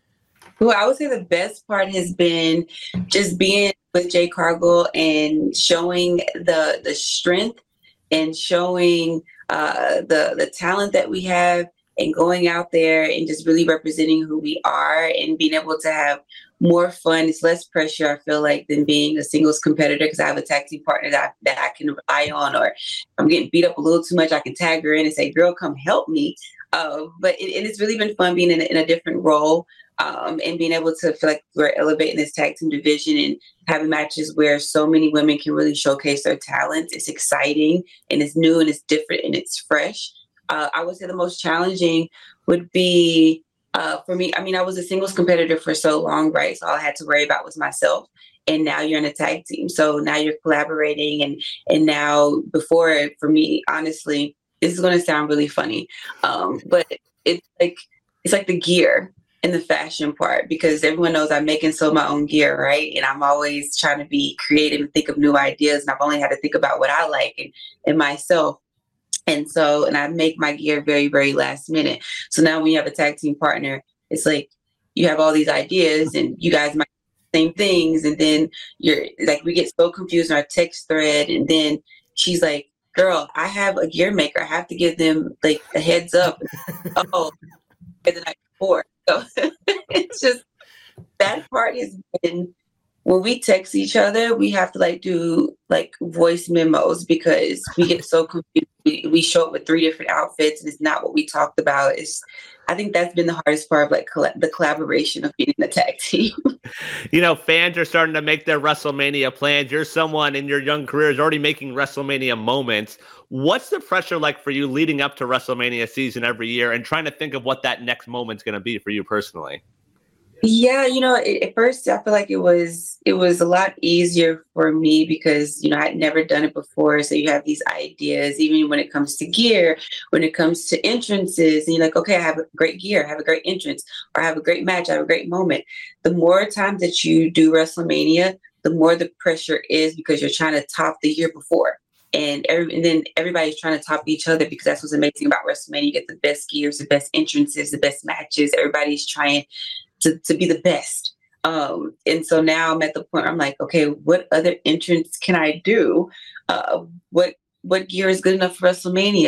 Well, I would say the best part has been just being with Jade Cargill and showing the the strength and showing uh, the the talent that we have and going out there and just really representing who we are and being able to have more fun. It's less pressure, I feel like, than being a singles competitor because I have a tag team partner that, that I can rely on, or if I'm getting beat up a little too much, I can tag her in and say, girl, come help me. Uh, but it, and it's really been fun being in a, in a different role um, and being able to feel like we're elevating this tag team division and having matches where so many women can really showcase their talents. It's exciting and it's new and it's different and it's fresh. Uh, I would say the most challenging would be Uh, for me, I mean, I was a singles competitor for so long, right? So all I had to worry about was myself. And now you're in a tag team. So now you're collaborating. And and now before, for me, honestly, this is going to sound really funny. Um, but it's like it's like the gear and the fashion part, because everyone knows I'm making so my own gear, right? And I'm always trying to be creative and think of new ideas. And I've only had to think about what I like and, and myself. And so, and I make my gear very, very last minute. So now when you have a tag team partner, it's like you have all these ideas and you guys might do the same things. And then you're like, we get so confused in our text thread. And then she's like, girl, I have a gear maker. I have to give them like a heads up. Oh, the night before. So it's just, that part has been, when we text each other, we have to like do like voice memos because we get so confused. We, we show up with three different outfits and it's not what we talked about. It's, I think that's been the hardest part of like coll- the collaboration of being in the tag team. You know, fans are starting to make their WrestleMania plans. You're someone in your young career is already making WrestleMania moments. What's the pressure like for you leading up to WrestleMania season every year and trying to think of what that next moment's going to be for you personally? Yeah, you know, it, at first I feel like it was it was a lot easier for me because, you know, I'd never done it before. So you have these ideas, even when it comes to gear, when it comes to entrances, and you're like, okay, I have a great gear, I have a great entrance, or I have a great match, I have a great moment. The more times that you do WrestleMania, the more the pressure is because you're trying to top the year before. And, every, and then everybody's trying to top each other because that's what's amazing about WrestleMania. You get the best gears, the best entrances, the best matches. Everybody's trying To, to be the best. Um, and so now I'm at the point where I'm like, okay, what other entrance can I do? Uh, what what gear is good enough for WrestleMania?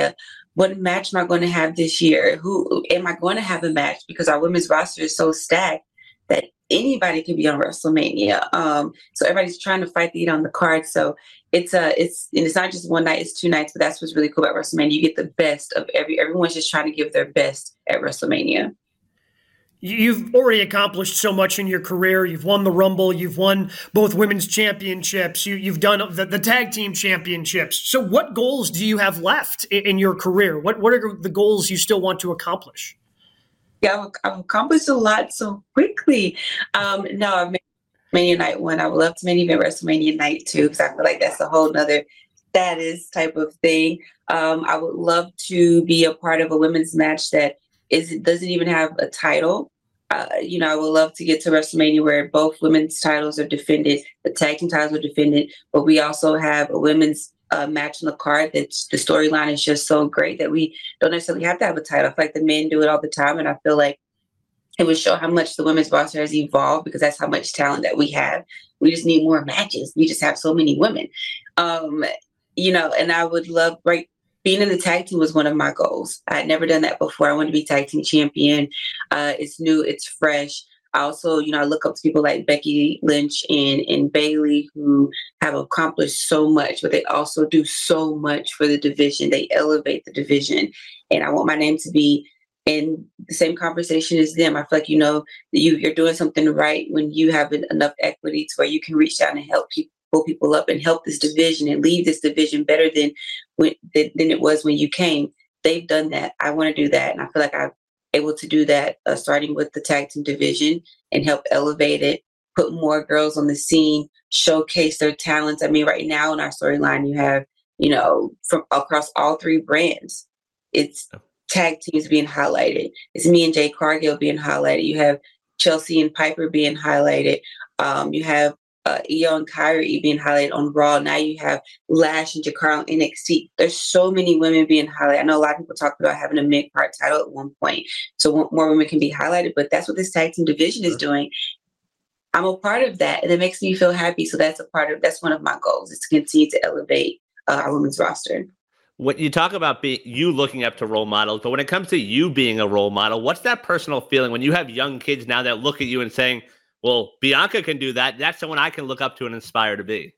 what match am I going to have this year? Who am I going to have a match? Because our women's roster is so stacked that anybody can be on WrestleMania. Um, so everybody's trying to fight to get on the card. So it's a, it's, and it's not just one night, it's two nights, but that's what's really cool about WrestleMania. You get the best of every, everyone's just trying to give their best at WrestleMania. You've already accomplished so much in your career. You've won the Rumble. You've won both women's championships. You, you've done the, the tag team championships. So what goals do you have left in, in your career? What What are the goals you still want to accomplish? Yeah, I've, I've accomplished a lot so quickly. Um, no, I've made WrestleMania night one. I would love to main event WrestleMania night two, because I feel like that's a whole nother status type of thing. Um, I would love to be a part of a women's match that is it doesn't even have a title. Uh, you know, I would love to get to WrestleMania where both women's titles are defended, the tag team titles are defended, but we also have a women's uh, match on the card that's the storyline is just so great that we don't necessarily have to have a title. I feel like the men do it all the time, and I feel like it would show how much the women's roster has evolved, because that's how much talent that we have. We just need more matches. We just have so many women. Um, you know, and I would love, right, being in the tag team was one of my goals. I had never done that before. I wanted to be tag team champion. Uh, it's new, it's fresh. I also, you know, I look up to people like Becky Lynch and, and Bayley, who have accomplished so much, but they also do so much for the division. They elevate the division. And I want my name to be in the same conversation as them. I feel like, you know, you, you're doing something right when you have enough equity to where you can reach out and help people. Pull people up and help this division and leave this division better than when than, than it was when you came. They've done that. I want to do that, and I feel like I'm able to do that, uh, starting with the tag team division and help elevate it, put more girls on the scene, showcase their talents. I mean, right now in our storyline, you have, you know, from across all three brands, it's tag teams being highlighted. It's me and Jade Cargill being highlighted. You have Chelsea and Piper being highlighted. Um, you have Uh, Io and Kyrie being highlighted on Raw. Now you have Lash and Jakara on N X T. There's so many women being highlighted. I know a lot of people talk about having a mid-card title at one point, so more women can be highlighted, but that's what this tag team division is doing. I'm a part of that, and it makes me feel happy. So that's a part of, that's one of my goals, is to continue to elevate uh, our women's roster. When you talk about be, you looking up to role models, but when it comes to you being a role model, what's that personal feeling when you have young kids now that look at you and saying, well, Bianca can do that. That's someone I can look up to and inspire to be.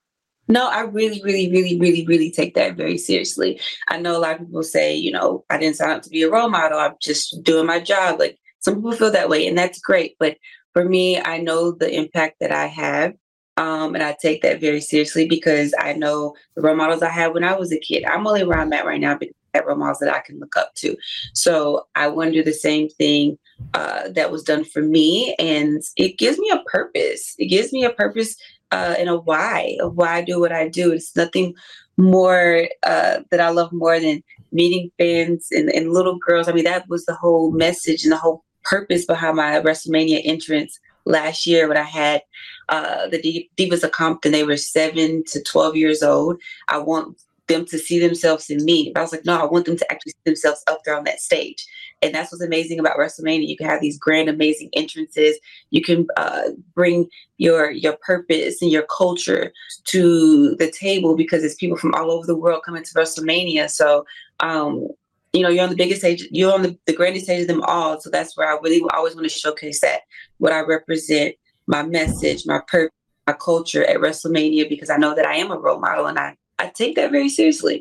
No, I really, really, really, really, really take that very seriously. I know a lot of people say, you know, I didn't sign up to be a role model. I'm just doing my job. Like, some people feel that way, and that's great. But for me, I know the impact that I have. Um, and I take that very seriously, because I know the role models I had when I was a kid. I'm only where I'm at right now because I have role models that I can look up to. So I want to do the same thing uh, that was done for me. And it gives me a purpose. It gives me a purpose uh, and a why of why I do what I do. It's nothing more uh, that I love more than meeting fans and, and little girls. I mean, that was the whole message and the whole purpose behind my WrestleMania entrance last year when I had uh, the Divas of Compton. They were seven to twelve years old. I want them to see themselves in me. But I was like, no, I want them to actually see themselves up there on that stage. And that's what's amazing about WrestleMania. You can have these grand, amazing entrances. You can uh, bring your your purpose and your culture to the table, because it's people from all over the world coming to WrestleMania. So, um, you know, you're on the biggest stage, you're on the, the grandest stage of them all. So that's where I really always want to showcase that, what I represent, my message, my purpose, my culture at WrestleMania, because I know that I am a role model, and I, I take that very seriously.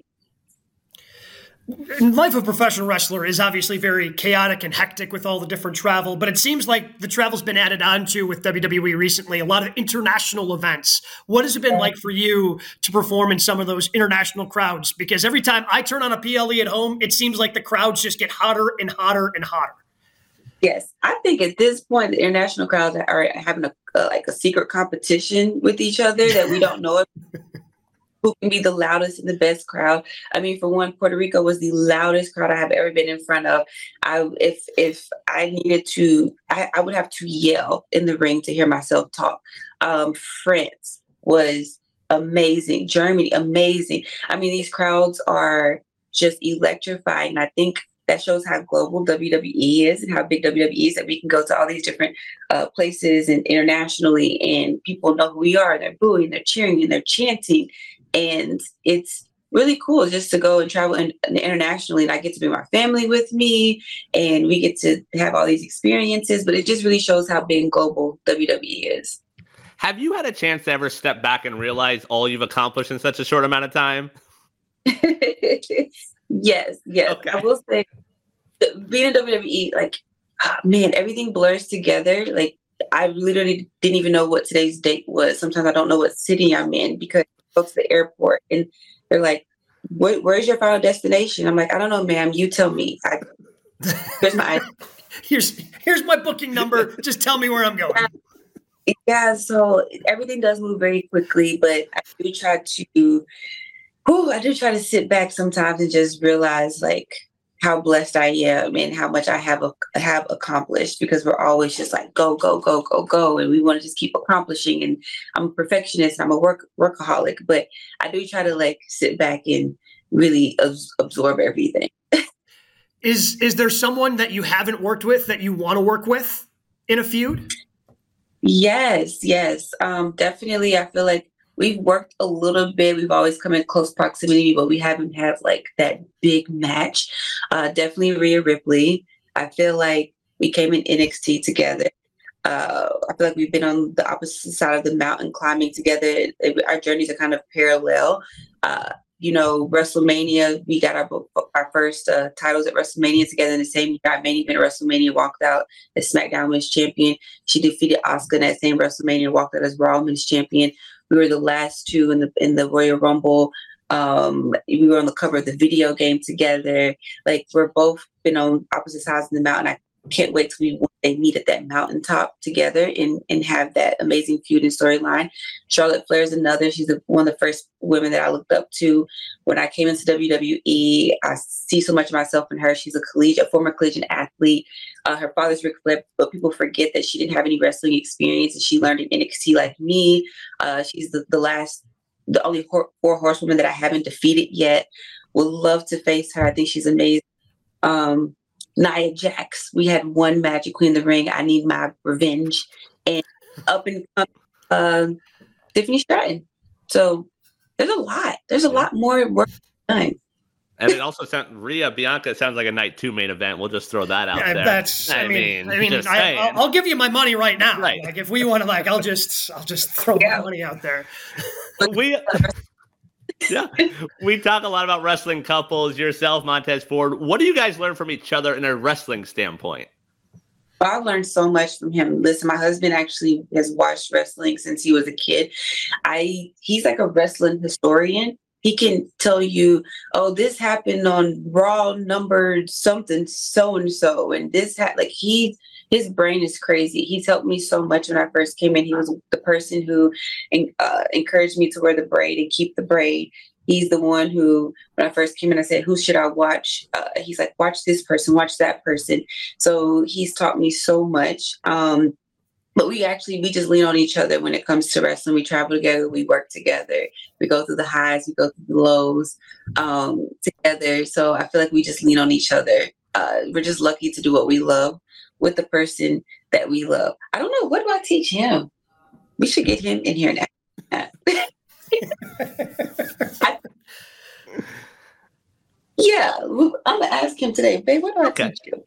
Life of a professional wrestler is obviously very chaotic and hectic with all the different travel, but it seems like the travel's been added on to with W W E recently, a lot of international events. What has it been like for you to perform in some of those international crowds? Because every time I turn on a P L E at home, it seems like the crowds just get hotter and hotter and hotter. Yes, I think at this point, the international crowds are having a uh, like a secret competition with each other that we don't know who can be the loudest and the best crowd. I mean, for one, Puerto Rico was the loudest crowd I have ever been in front of. I, if if I needed to, I, I would have to yell in the ring to hear myself talk. Um, France was amazing. Germany, amazing. I mean, these crowds are just electrifying. I think that shows how global W W E is and how big W W E is, that we can go to all these different uh, places and internationally, and people know who we are. They're booing, they're cheering, and they're chanting. And it's really cool just to go and travel in, internationally, and I get to bring my family with me, and we get to have all these experiences. But it just really shows how big and global W W E is. Have you had a chance to ever step back and realize all you've accomplished in such a short amount of time? Yes, yes. Okay. I will say, being in W W E, like, oh, man, everything blurs together. Like, I literally didn't even know what today's date was. Sometimes I don't know what city I'm in because I go to the airport and they're like, Where, where's your final destination? I'm like, I don't know, ma'am. You tell me. I, here's my here's here's my booking number. Just tell me where I'm going. Yeah, so everything does move very quickly, but I do try to, whew, I do try to sit back sometimes and just realize like how blessed I am and how much I have have accomplished, because we're always just like go, go, go, go, go, and we want to just keep accomplishing. And I'm a perfectionist, I'm a work workaholic, but I do try to like sit back and really abs- absorb everything. Is is there someone that you haven't worked with that you want to work with in a feud? Yes, yes, um, definitely. I feel like we've worked a little bit. We've always come in close proximity, but we haven't had like that big match. Uh, definitely Rhea Ripley. I feel like we came in N X T together. Uh, I feel like we've been on the opposite side of the mountain climbing together. It, it, our journeys are kind of parallel. Uh, you know, WrestleMania, we got our our first uh, titles at WrestleMania together in the same year. I main event WrestleMania, walked out as SmackDown Women's Champion. She defeated Asuka in that same WrestleMania, walked out as Raw Women's Champion. We were the last two in the in the Royal Rumble. Um, we were on the cover of the video game together. Like, we're both been on opposite sides of the mountain. I can't wait till we one day meet at that mountaintop together and, and have that amazing feud and storyline. Charlotte Flair is another. She's the, one of the first women that I looked up to when I came into W W E. I see so much of myself in her. She's a collegiate, a former collegiate athlete. Uh, her father's Ric Flair, but people forget that she didn't have any wrestling experience, and she learned in N X T like me. Uh, she's the, the last, the only four, four horsewomen that I haven't defeated yet. Would love to face her. I think she's amazing. Um, Nia Jax, we had one match at Queen of the Ring. I need my revenge. And up and up, uh, Tiffany Stratton. So there's a lot. There's a lot more work done. And it also sounds, Rhea Bianca sounds like a night two main event. We'll just throw that out Yeah, there. that's. I, I mean, mean, I mean, just I, saying. I'll, I'll give you my money right now. Right. Like, if we want to, like, I'll just, I'll just throw Yeah. my money out there. we, yeah, we talk a lot about wrestling couples. Yourself, Montez Ford. What do you guys learn from each other in a wrestling standpoint? I've learned so much from him. Listen, my husband actually has watched wrestling since he was a kid. I he's like a wrestling historian. He can tell you, oh, this happened on Raw number something, so and so, and this had like he. His brain is crazy. He's helped me so much when I first came in. He was the person who uh, encouraged me to wear the braid and keep the braid. He's the one who, when I first came in, I said, who should I watch? Uh, he's like, watch this person, watch that person. So he's taught me so much. Um, but we actually, we just lean on each other when it comes to wrestling. We travel together, we work together. We go through the highs, we go through the lows um, together. So I feel like we just lean on each other. Uh, we're just lucky to do what we love with the person that we love. I don't know. What do I teach him? We should get him in here now. I, yeah, I'm going to ask him today. Babe, what do I Okay. teach you?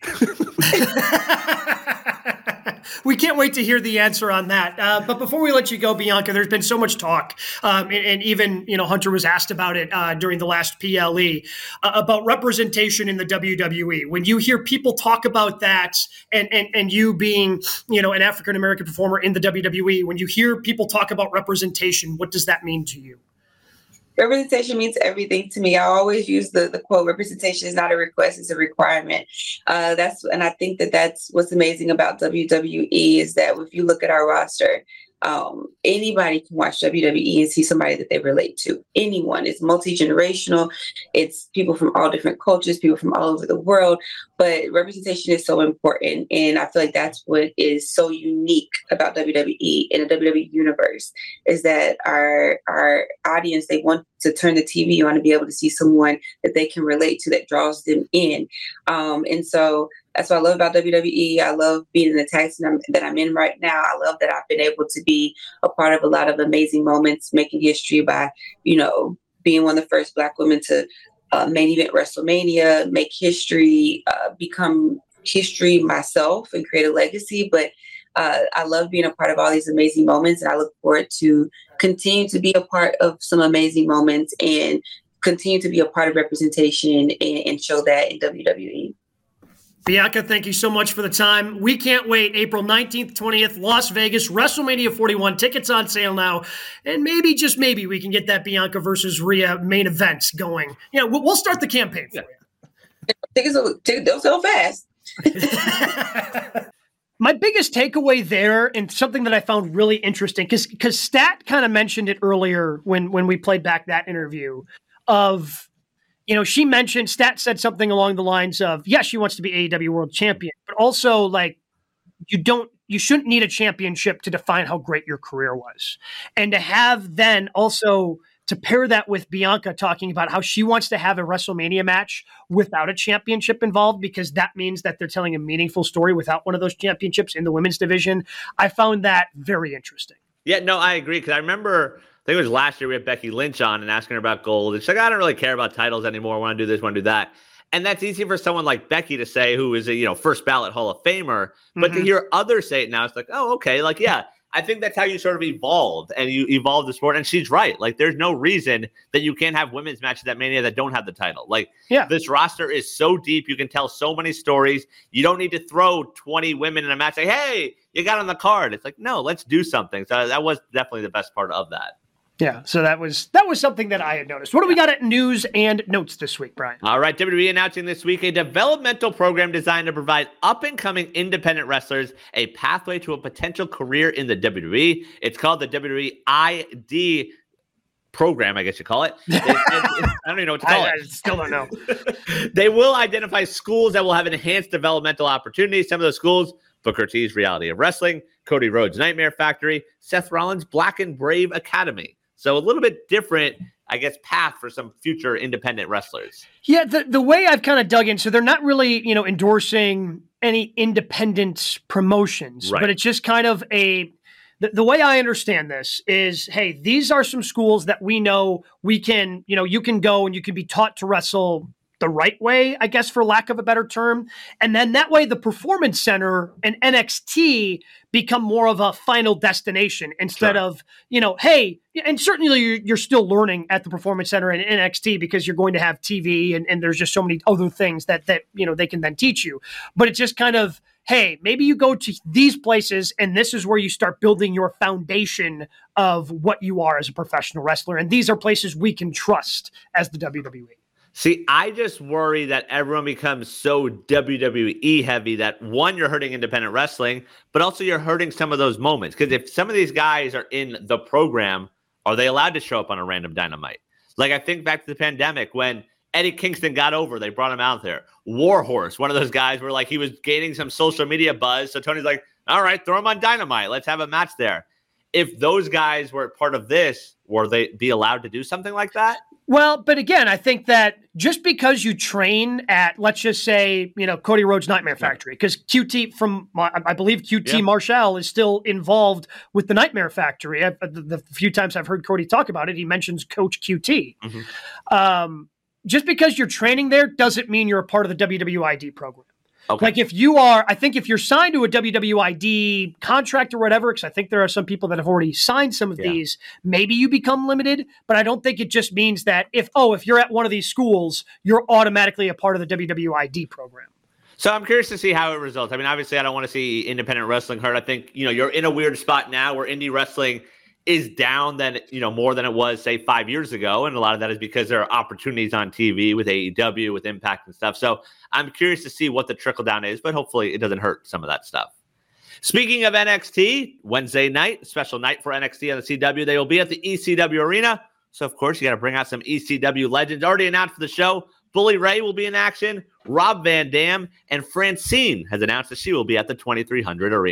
We can't wait to hear the answer on that. Uh, but before we let you go, Bianca, there's been so much talk, um, and, and even you know Hunter was asked about it uh, during the last P L E uh, about representation in the W W E. When you hear people talk about that, and and and you being you know an African American performer in the W W E, when you hear people talk about representation, what does that mean to you? Representation means everything to me. I always use the, the quote, representation is not a request, it's a requirement. Uh, that's and I think that that's what's amazing about W W E is that if you look at our roster, um, anybody can watch W W E and see somebody that they relate to. Anyone. It's multi-generational. It's people from all different cultures, people from all over the world. But representation is so important. And I feel like that's what is so unique about W W E in the W W E universe is that our our audience, they want to turn the T V on and be able to see someone that they can relate to that draws them in. Um, and so that's what I love about W W E. I love being in the tag team that I'm in right now. I love that I've been able to be a part of a lot of amazing moments, making history by, you know, being one of the first Black women to uh, main event WrestleMania, make history, uh, become history myself, and create a legacy. But uh, I love being a part of all these amazing moments, and I look forward to continue to be a part of some amazing moments and continue to be a part of representation and, and show that in W W E. Bianca, thank you so much for the time. We can't wait. April nineteenth, twentieth, Las Vegas, WrestleMania forty-one. Tickets on sale now. And maybe, just maybe, we can get that Bianca versus Rhea main event going. You know, we'll, we'll start the campaign for you. Tickets will, tickets, they'll sell fast. My biggest takeaway there, and something that I found really interesting, because because Stat kind of mentioned it earlier when, when we played back that interview, of, you know, she mentioned, Stat said something along the lines of, yes, she wants to be A E W World Champion, but also, like, you don't, you shouldn't need a championship to define how great your career was. And to have then also to pair that with Bianca talking about how she wants to have a WrestleMania match without a championship involved, because that means that they're telling a meaningful story without one of those championships in the women's division. I found that very interesting. Yeah, no, I agree. Because I remember, I think it was last year, we had Becky Lynch on and asking her about gold. And she's like, I don't really care about titles anymore. I want to do this, want to do that. And that's easy for someone like Becky to say, who is a, you know, first ballot Hall of Famer. But mm-hmm. to hear others say it now, it's like, oh, okay. Like, yeah, I think that's how you sort of evolved, and you evolved the sport. And she's right. Like, there's no reason that you can't have women's matches at Mania that don't have the title. Like, yeah. This roster is so deep. You can tell so many stories. You don't need to throw twenty women in a match. Say, hey, you got on the card. It's like, no, let's do something. So that was definitely the best part of that. Yeah, so that was that was something that I had noticed. What do we got at news and notes this week, Brian? All right, W W E announcing this week a developmental program designed to provide up-and-coming independent wrestlers a pathway to a potential career in the W W E. It's called the W W E I D program, I guess you call it. It, it, it I don't even know what to call I, it. I still don't know. They will identify schools that will have enhanced developmental opportunities. Some of those schools: Booker T's Reality of Wrestling, Cody Rhodes' Nightmare Factory, Seth Rollins' Black and Brave Academy. So a little bit different, I guess, path for some future independent wrestlers. Yeah, the, the way I've kind of dug in, so they're not really, you know, endorsing any independent promotions, right. But it's just kind of a, the, the way I understand this is, hey, these are some schools that we know we can, you know, you can go and you can be taught to wrestle the right way, I guess, for lack of a better term. And then that way the Performance Center and N X T become more of a final destination instead sure. of, you know, hey, and certainly you're, you're still learning at the Performance Center and N X T because you're going to have T V and, and there's just so many other things that, that, you know, they can then teach you. But it's just kind of, hey, maybe you go to these places and this is where you start building your foundation of what you are as a professional wrestler. And these are places we can trust as the W W E. See, I just worry that everyone becomes so W W E heavy that, one, you're hurting independent wrestling, but also you're hurting some of those moments. Because if some of these guys are in the program, are they allowed to show up on a random Dynamite? Like, I think back to the pandemic when Eddie Kingston got over, they brought him out there. Warhorse, one of those guys where, like, he was gaining some social media buzz. So Tony's like, all right, throw him on Dynamite. Let's have a match there. If those guys were part of this, were they be allowed to do something like that? Well, but again, I think that just because you train at, let's just say, you know, Cody Rhodes' Nightmare Factory, because Q T from, I believe Q T yeah. Marshall is still involved with the Nightmare Factory. I, the, the few times I've heard Cody talk about it, he mentions Coach Q T. Mm-hmm. Um, just because you're training there doesn't mean you're a part of the W W I D program. Okay. Like if you are, I think if you're signed to a W W I D contract or whatever, because I think there are some people that have already signed some of yeah. these, maybe you become limited, but I don't think it just means that if, oh, if you're at one of these schools, you're automatically a part of the W W I D program. So I'm curious to see how it results. I mean, obviously I don't want to see independent wrestling hurt. I think, you know, you're in a weird spot now where indie wrestling is down than, you know, more than it was, say, five years ago. And a lot of that is because there are opportunities on T V with A E W, with Impact and stuff. So I'm curious to see what the trickle down is, but hopefully it doesn't hurt some of that stuff. Speaking of N X T, Wednesday night, special night for N X T on the C W. They will be at the E C W Arena. So, of course, you got to bring out some E C W legends. Already announced for the show, Bully Ray will be in action. Rob Van Dam and Francine has announced that she will be at the twenty-three hundred Arena.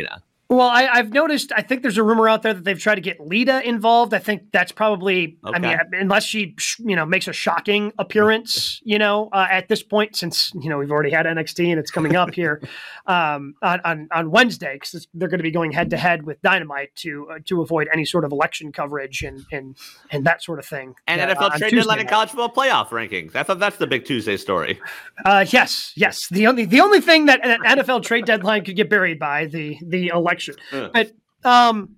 Well, I, I've noticed, I think there's a rumor out there that they've tried to get Lita involved. I think that's probably, okay. I mean, unless she, you know, makes a shocking appearance, you know, uh, at this point, since, you know, we've already had N X T and it's coming up here um, on, on, on Wednesday, because they're going to be going head to head with Dynamite to uh, to avoid any sort of election coverage and and, and that sort of thing. And uh, N F L trade deadline and college football playoff rankings. I thought that's the big Tuesday story. Uh, yes, yes. The only the only thing that an N F L trade deadline could get buried by, the the election. But um,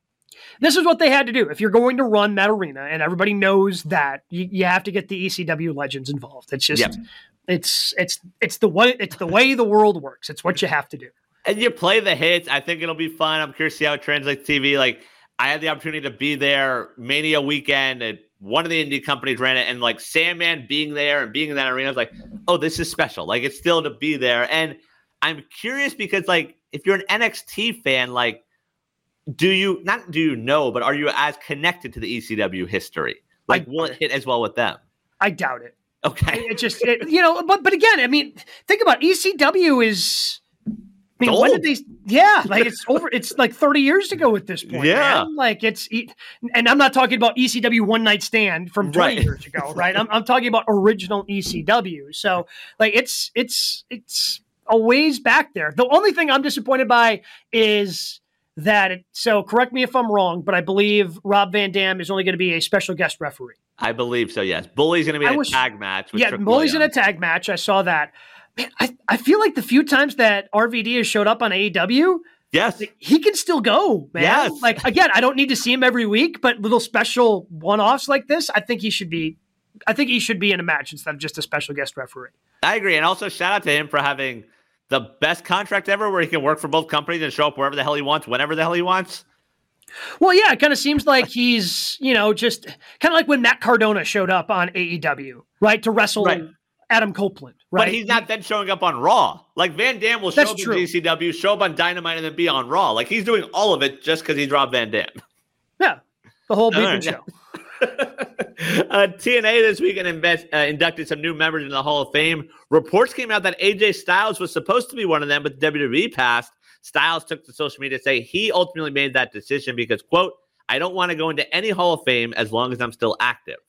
this is what they had to do. If you're going to run that arena, and everybody knows that, you, you have to get the E C W legends involved. It's just, yep. it's it's it's the way it's the way the world works. It's what you have to do. And you play the hits. I think it'll be fun. I'm curious to see how it translates to T V. Like, I had the opportunity to be there Mania weekend, and one of the indie companies ran it, and like Sandman being there and being in that arena, I was like, oh, this is special. Like, it's still to be there. And I'm curious because, like, if you're an N X T fan, like, do you not do you know, but are you as connected to the E C W history? Like, I, will it hit as well with them? I doubt it. Okay, it just it, you know, but but again, I mean, think about it. E C W is. I mean, it's when old. did they? Yeah, like it's over. It's like thirty years ago at this point. Yeah, man. Like it's, and I'm not talking about E C W One Night Stand from twenty right. years ago, right? I'm I'm talking about original E C W. So like it's it's it's. a ways back there. The only thing I'm disappointed by is that, it, so correct me if I'm wrong, but I believe Rob Van Dam is only going to be a special guest referee. I believe so, yes. Bully's going to be in was, a tag match. With yeah, Triple Bully's Williams. in a tag match. I saw that. Man, I, I feel like the few times that R V D has showed up on A E W, yes, he can still go, man. Yes. Like, again, I don't need to see him every week, but little special one-offs like this, I think he should be, I think he should be in a match instead of just a special guest referee. I agree. And also shout out to him for having the best contract ever where he can work for both companies and show up wherever the hell he wants, whenever the hell he wants. Well, yeah, it kind of seems like he's, you know, just kind of like when Matt Cardona showed up on A E W, right, to wrestle right. Adam Copeland, right? But he's not then showing up on Raw. Like, Van Dam will show That's up true. in G C W, show up on Dynamite, and then be on Raw. Like, he's doing all of it just because he's Rob Van Dam. Yeah, the whole bleeping right. show. uh, T N A this weekend invest, uh, inducted some new members in the Hall of Fame. Reports came out that A J Styles was supposed to be one of them, but the W W E passed. Styles took to social media to say he ultimately made that decision because, quote, I don't want to go into any Hall of Fame as long as I'm still active.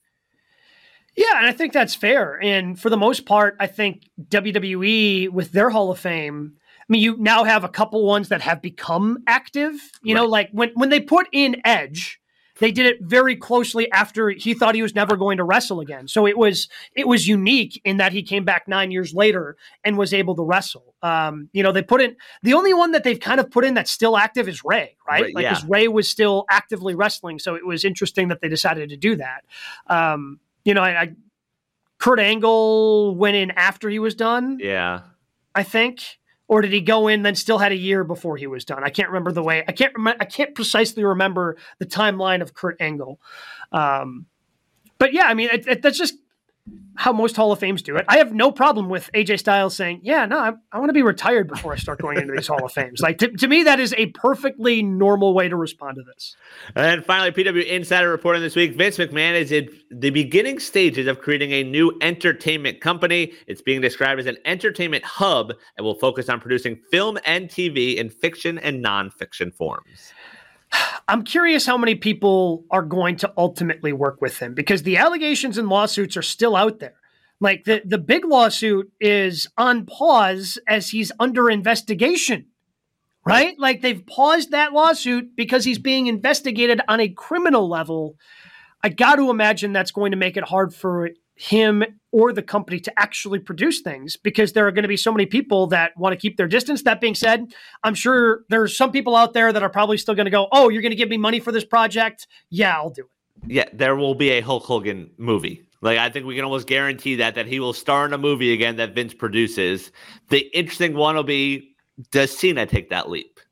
Yeah, and I think that's fair. And for the most part, I think W W E with their Hall of Fame, I mean, you now have a couple ones that have become active. You right. know, like when, when they put in Edge, they did it very closely after he thought he was never going to wrestle again. So it was it was unique in that he came back nine years later and was able to wrestle. Um, you know, they put in the only one that they've kind of put in that's still active is Ray, right? right like, yeah. because Ray was still actively wrestling. So it was interesting that they decided to do that. Um, you know, I, I Kurt Angle went in after he was done. Yeah, I think. Or did he go in then still had a year before he was done? I can't remember the way. I can't remember. I can't precisely remember the timeline of Kurt Angle. Um, but yeah, I mean, it, it, that's just how most Hall of Fames do it. I have no problem with A J Styles saying, yeah, no, I, I want to be retired before I start going into these Hall of Fames. Like to, to me, that is a perfectly normal way to respond to this. And finally, P W Insider reporting this week, Vince McMahon is in the beginning stages of creating a new entertainment company. It's being described as an entertainment hub and will focus on producing film and T V in fiction and nonfiction forms. I'm curious how many people are going to ultimately work with him because the allegations and lawsuits are still out there. Like the, the big lawsuit is on pause as he's under investigation, right? right? Like they've paused that lawsuit because he's being investigated on a criminal level. I got to imagine that's going to make it hard for him or the company to actually produce things because there are going to be so many people that want to keep their distance. That being said, I'm sure there's some people out there that are probably still going to go, oh, you're going to give me money for this project? Yeah, I'll do it. Yeah, there will be a Hulk Hogan movie. Like, I think we can almost guarantee that, that he will star in a movie again that Vince produces. The interesting one will be, does Cena take that leap?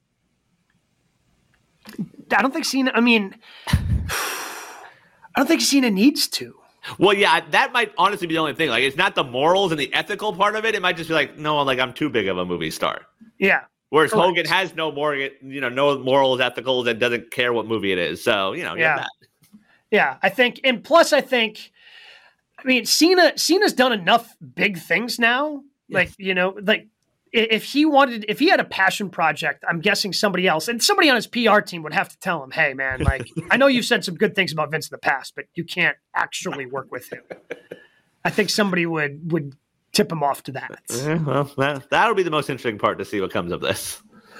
I don't think Cena, I mean, I don't think Cena needs to. Well, yeah, that might honestly be the only thing. Like, it's not the morals and the ethical part of it. It might just be like, no, like I'm too big of a movie star. Yeah. Whereas correct. Hogan has no more, you know, no morals, ethicals, and doesn't care what movie it is. So, you know, yeah, that. yeah. I think, and plus, I think, I mean, Cena, Cena's done enough big things now. Like, yes. you know, like if he wanted, if he had a passion project, I'm guessing somebody else and somebody on his P R team would have to tell him, hey, man, like, I know you've said some good things about Vince in the past, but you can't actually work with him. I think somebody would would tip him off to that. Yeah, well, that, that'll be the most interesting part to see what comes of this.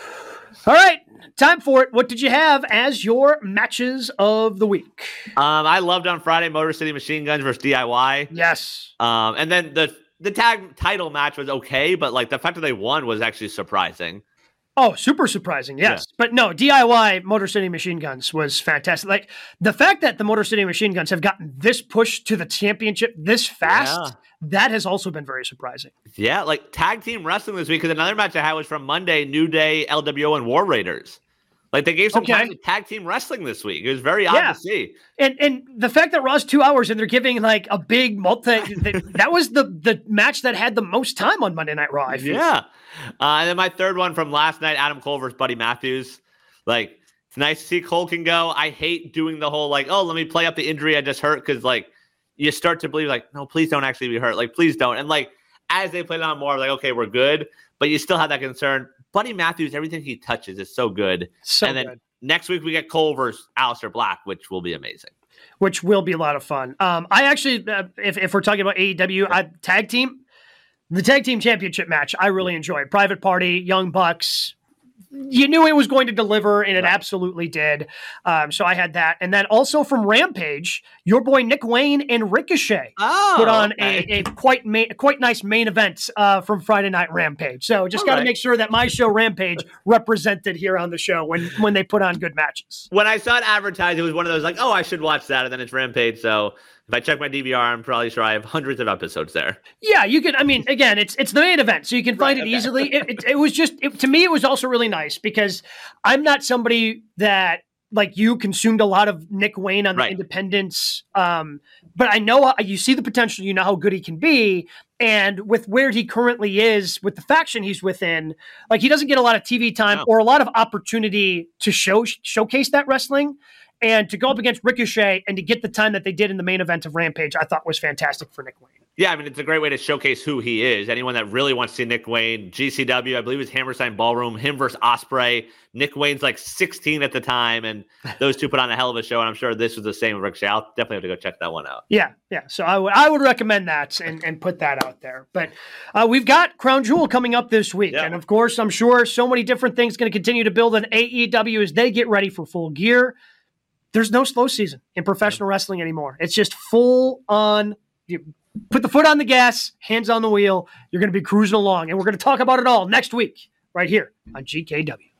All right, time for it. What did you have as your matches of the week? Um, I loved on Friday Motor City Machine Guns versus D I Y. Yes. Um, and then the the tag title match was okay, but like the fact that they won was actually surprising. Oh, super surprising, yes. Yeah. But no, D I Y Motor City Machine Guns was fantastic. Like the fact that the Motor City Machine Guns have gotten this push to the championship this fast, yeah. that has also been very surprising. Yeah, like tag team wrestling this week, because another match I had was from Monday, New Day, L W O, and War Raiders. Like they gave some okay. time to tag team wrestling this week. It was very odd yeah. to see. And and the fact that Raw's two hours and they're giving like a big multi, that was the the match that had the most time on Monday Night Raw, I feel. Yeah. Uh, and then my third one from last night, Adam Cole versus Buddy Matthews. Like, it's nice to see Cole can go. I hate doing the whole, like, oh, let me play up the injury I just hurt, because, like, you start to believe, like, no, please don't actually be hurt. Like, please don't. And, like, as they played on more, like, okay, we're good. But you still have that concern. Buddy Matthews, everything he touches is so good. So and then good. Next week we get Cole versus Aleister Black, which will be amazing. Which will be a lot of fun. Um, I actually, uh, if, if we're talking about A E W, I, tag team, the tag team championship match, I really enjoyed. Private Party, Young Bucks. You knew it was going to deliver, and it right. absolutely did. Um, so I had that. And then also from Rampage, your boy Nick Wayne and Ricochet oh, put on okay. a, a quite ma- quite nice main event uh, from Friday Night Rampage. So just got to right. make sure that my show Rampage represented here on the show when, when they put on good matches. When I saw it advertised, it was one of those like, oh, I should watch that, and then it's Rampage, so... If I check my D V R, I'm probably sure I have hundreds of episodes there. Yeah, you can. I mean, again, it's it's the main event, so you can find right, it okay. easily. It, it, it was just it, to me, it was also really nice because I'm not somebody that like you consumed a lot of Nick Wayne on the right. independents, um, but I know you see the potential. You know how good he can be, and with where he currently is, with the faction he's within, like he doesn't get a lot of T V time no. or a lot of opportunity to show showcase that wrestling. And to go up against Ricochet and to get the time that they did in the main event of Rampage, I thought was fantastic for Nick Wayne. Yeah, I mean, it's a great way to showcase who he is. Anyone that really wants to see Nick Wayne, G C W, I believe it was Hammerstein Ballroom, him versus Ospreay. Nick Wayne's like sixteen at the time, and those two put on a hell of a show, and I'm sure this was the same with Ricochet. I'll definitely have to go check that one out. Yeah, yeah. So I would I would recommend that and, and put that out there. But uh, we've got Crown Jewel coming up this week, yeah. and of course, I'm sure so many different things going to continue to build an A E W as they get ready for Full Gear. There's no slow season in professional wrestling anymore. It's just full on. You put the foot on the gas, hands on the wheel. You're going to be cruising along. And we're going to talk about it all next week right here on G K W.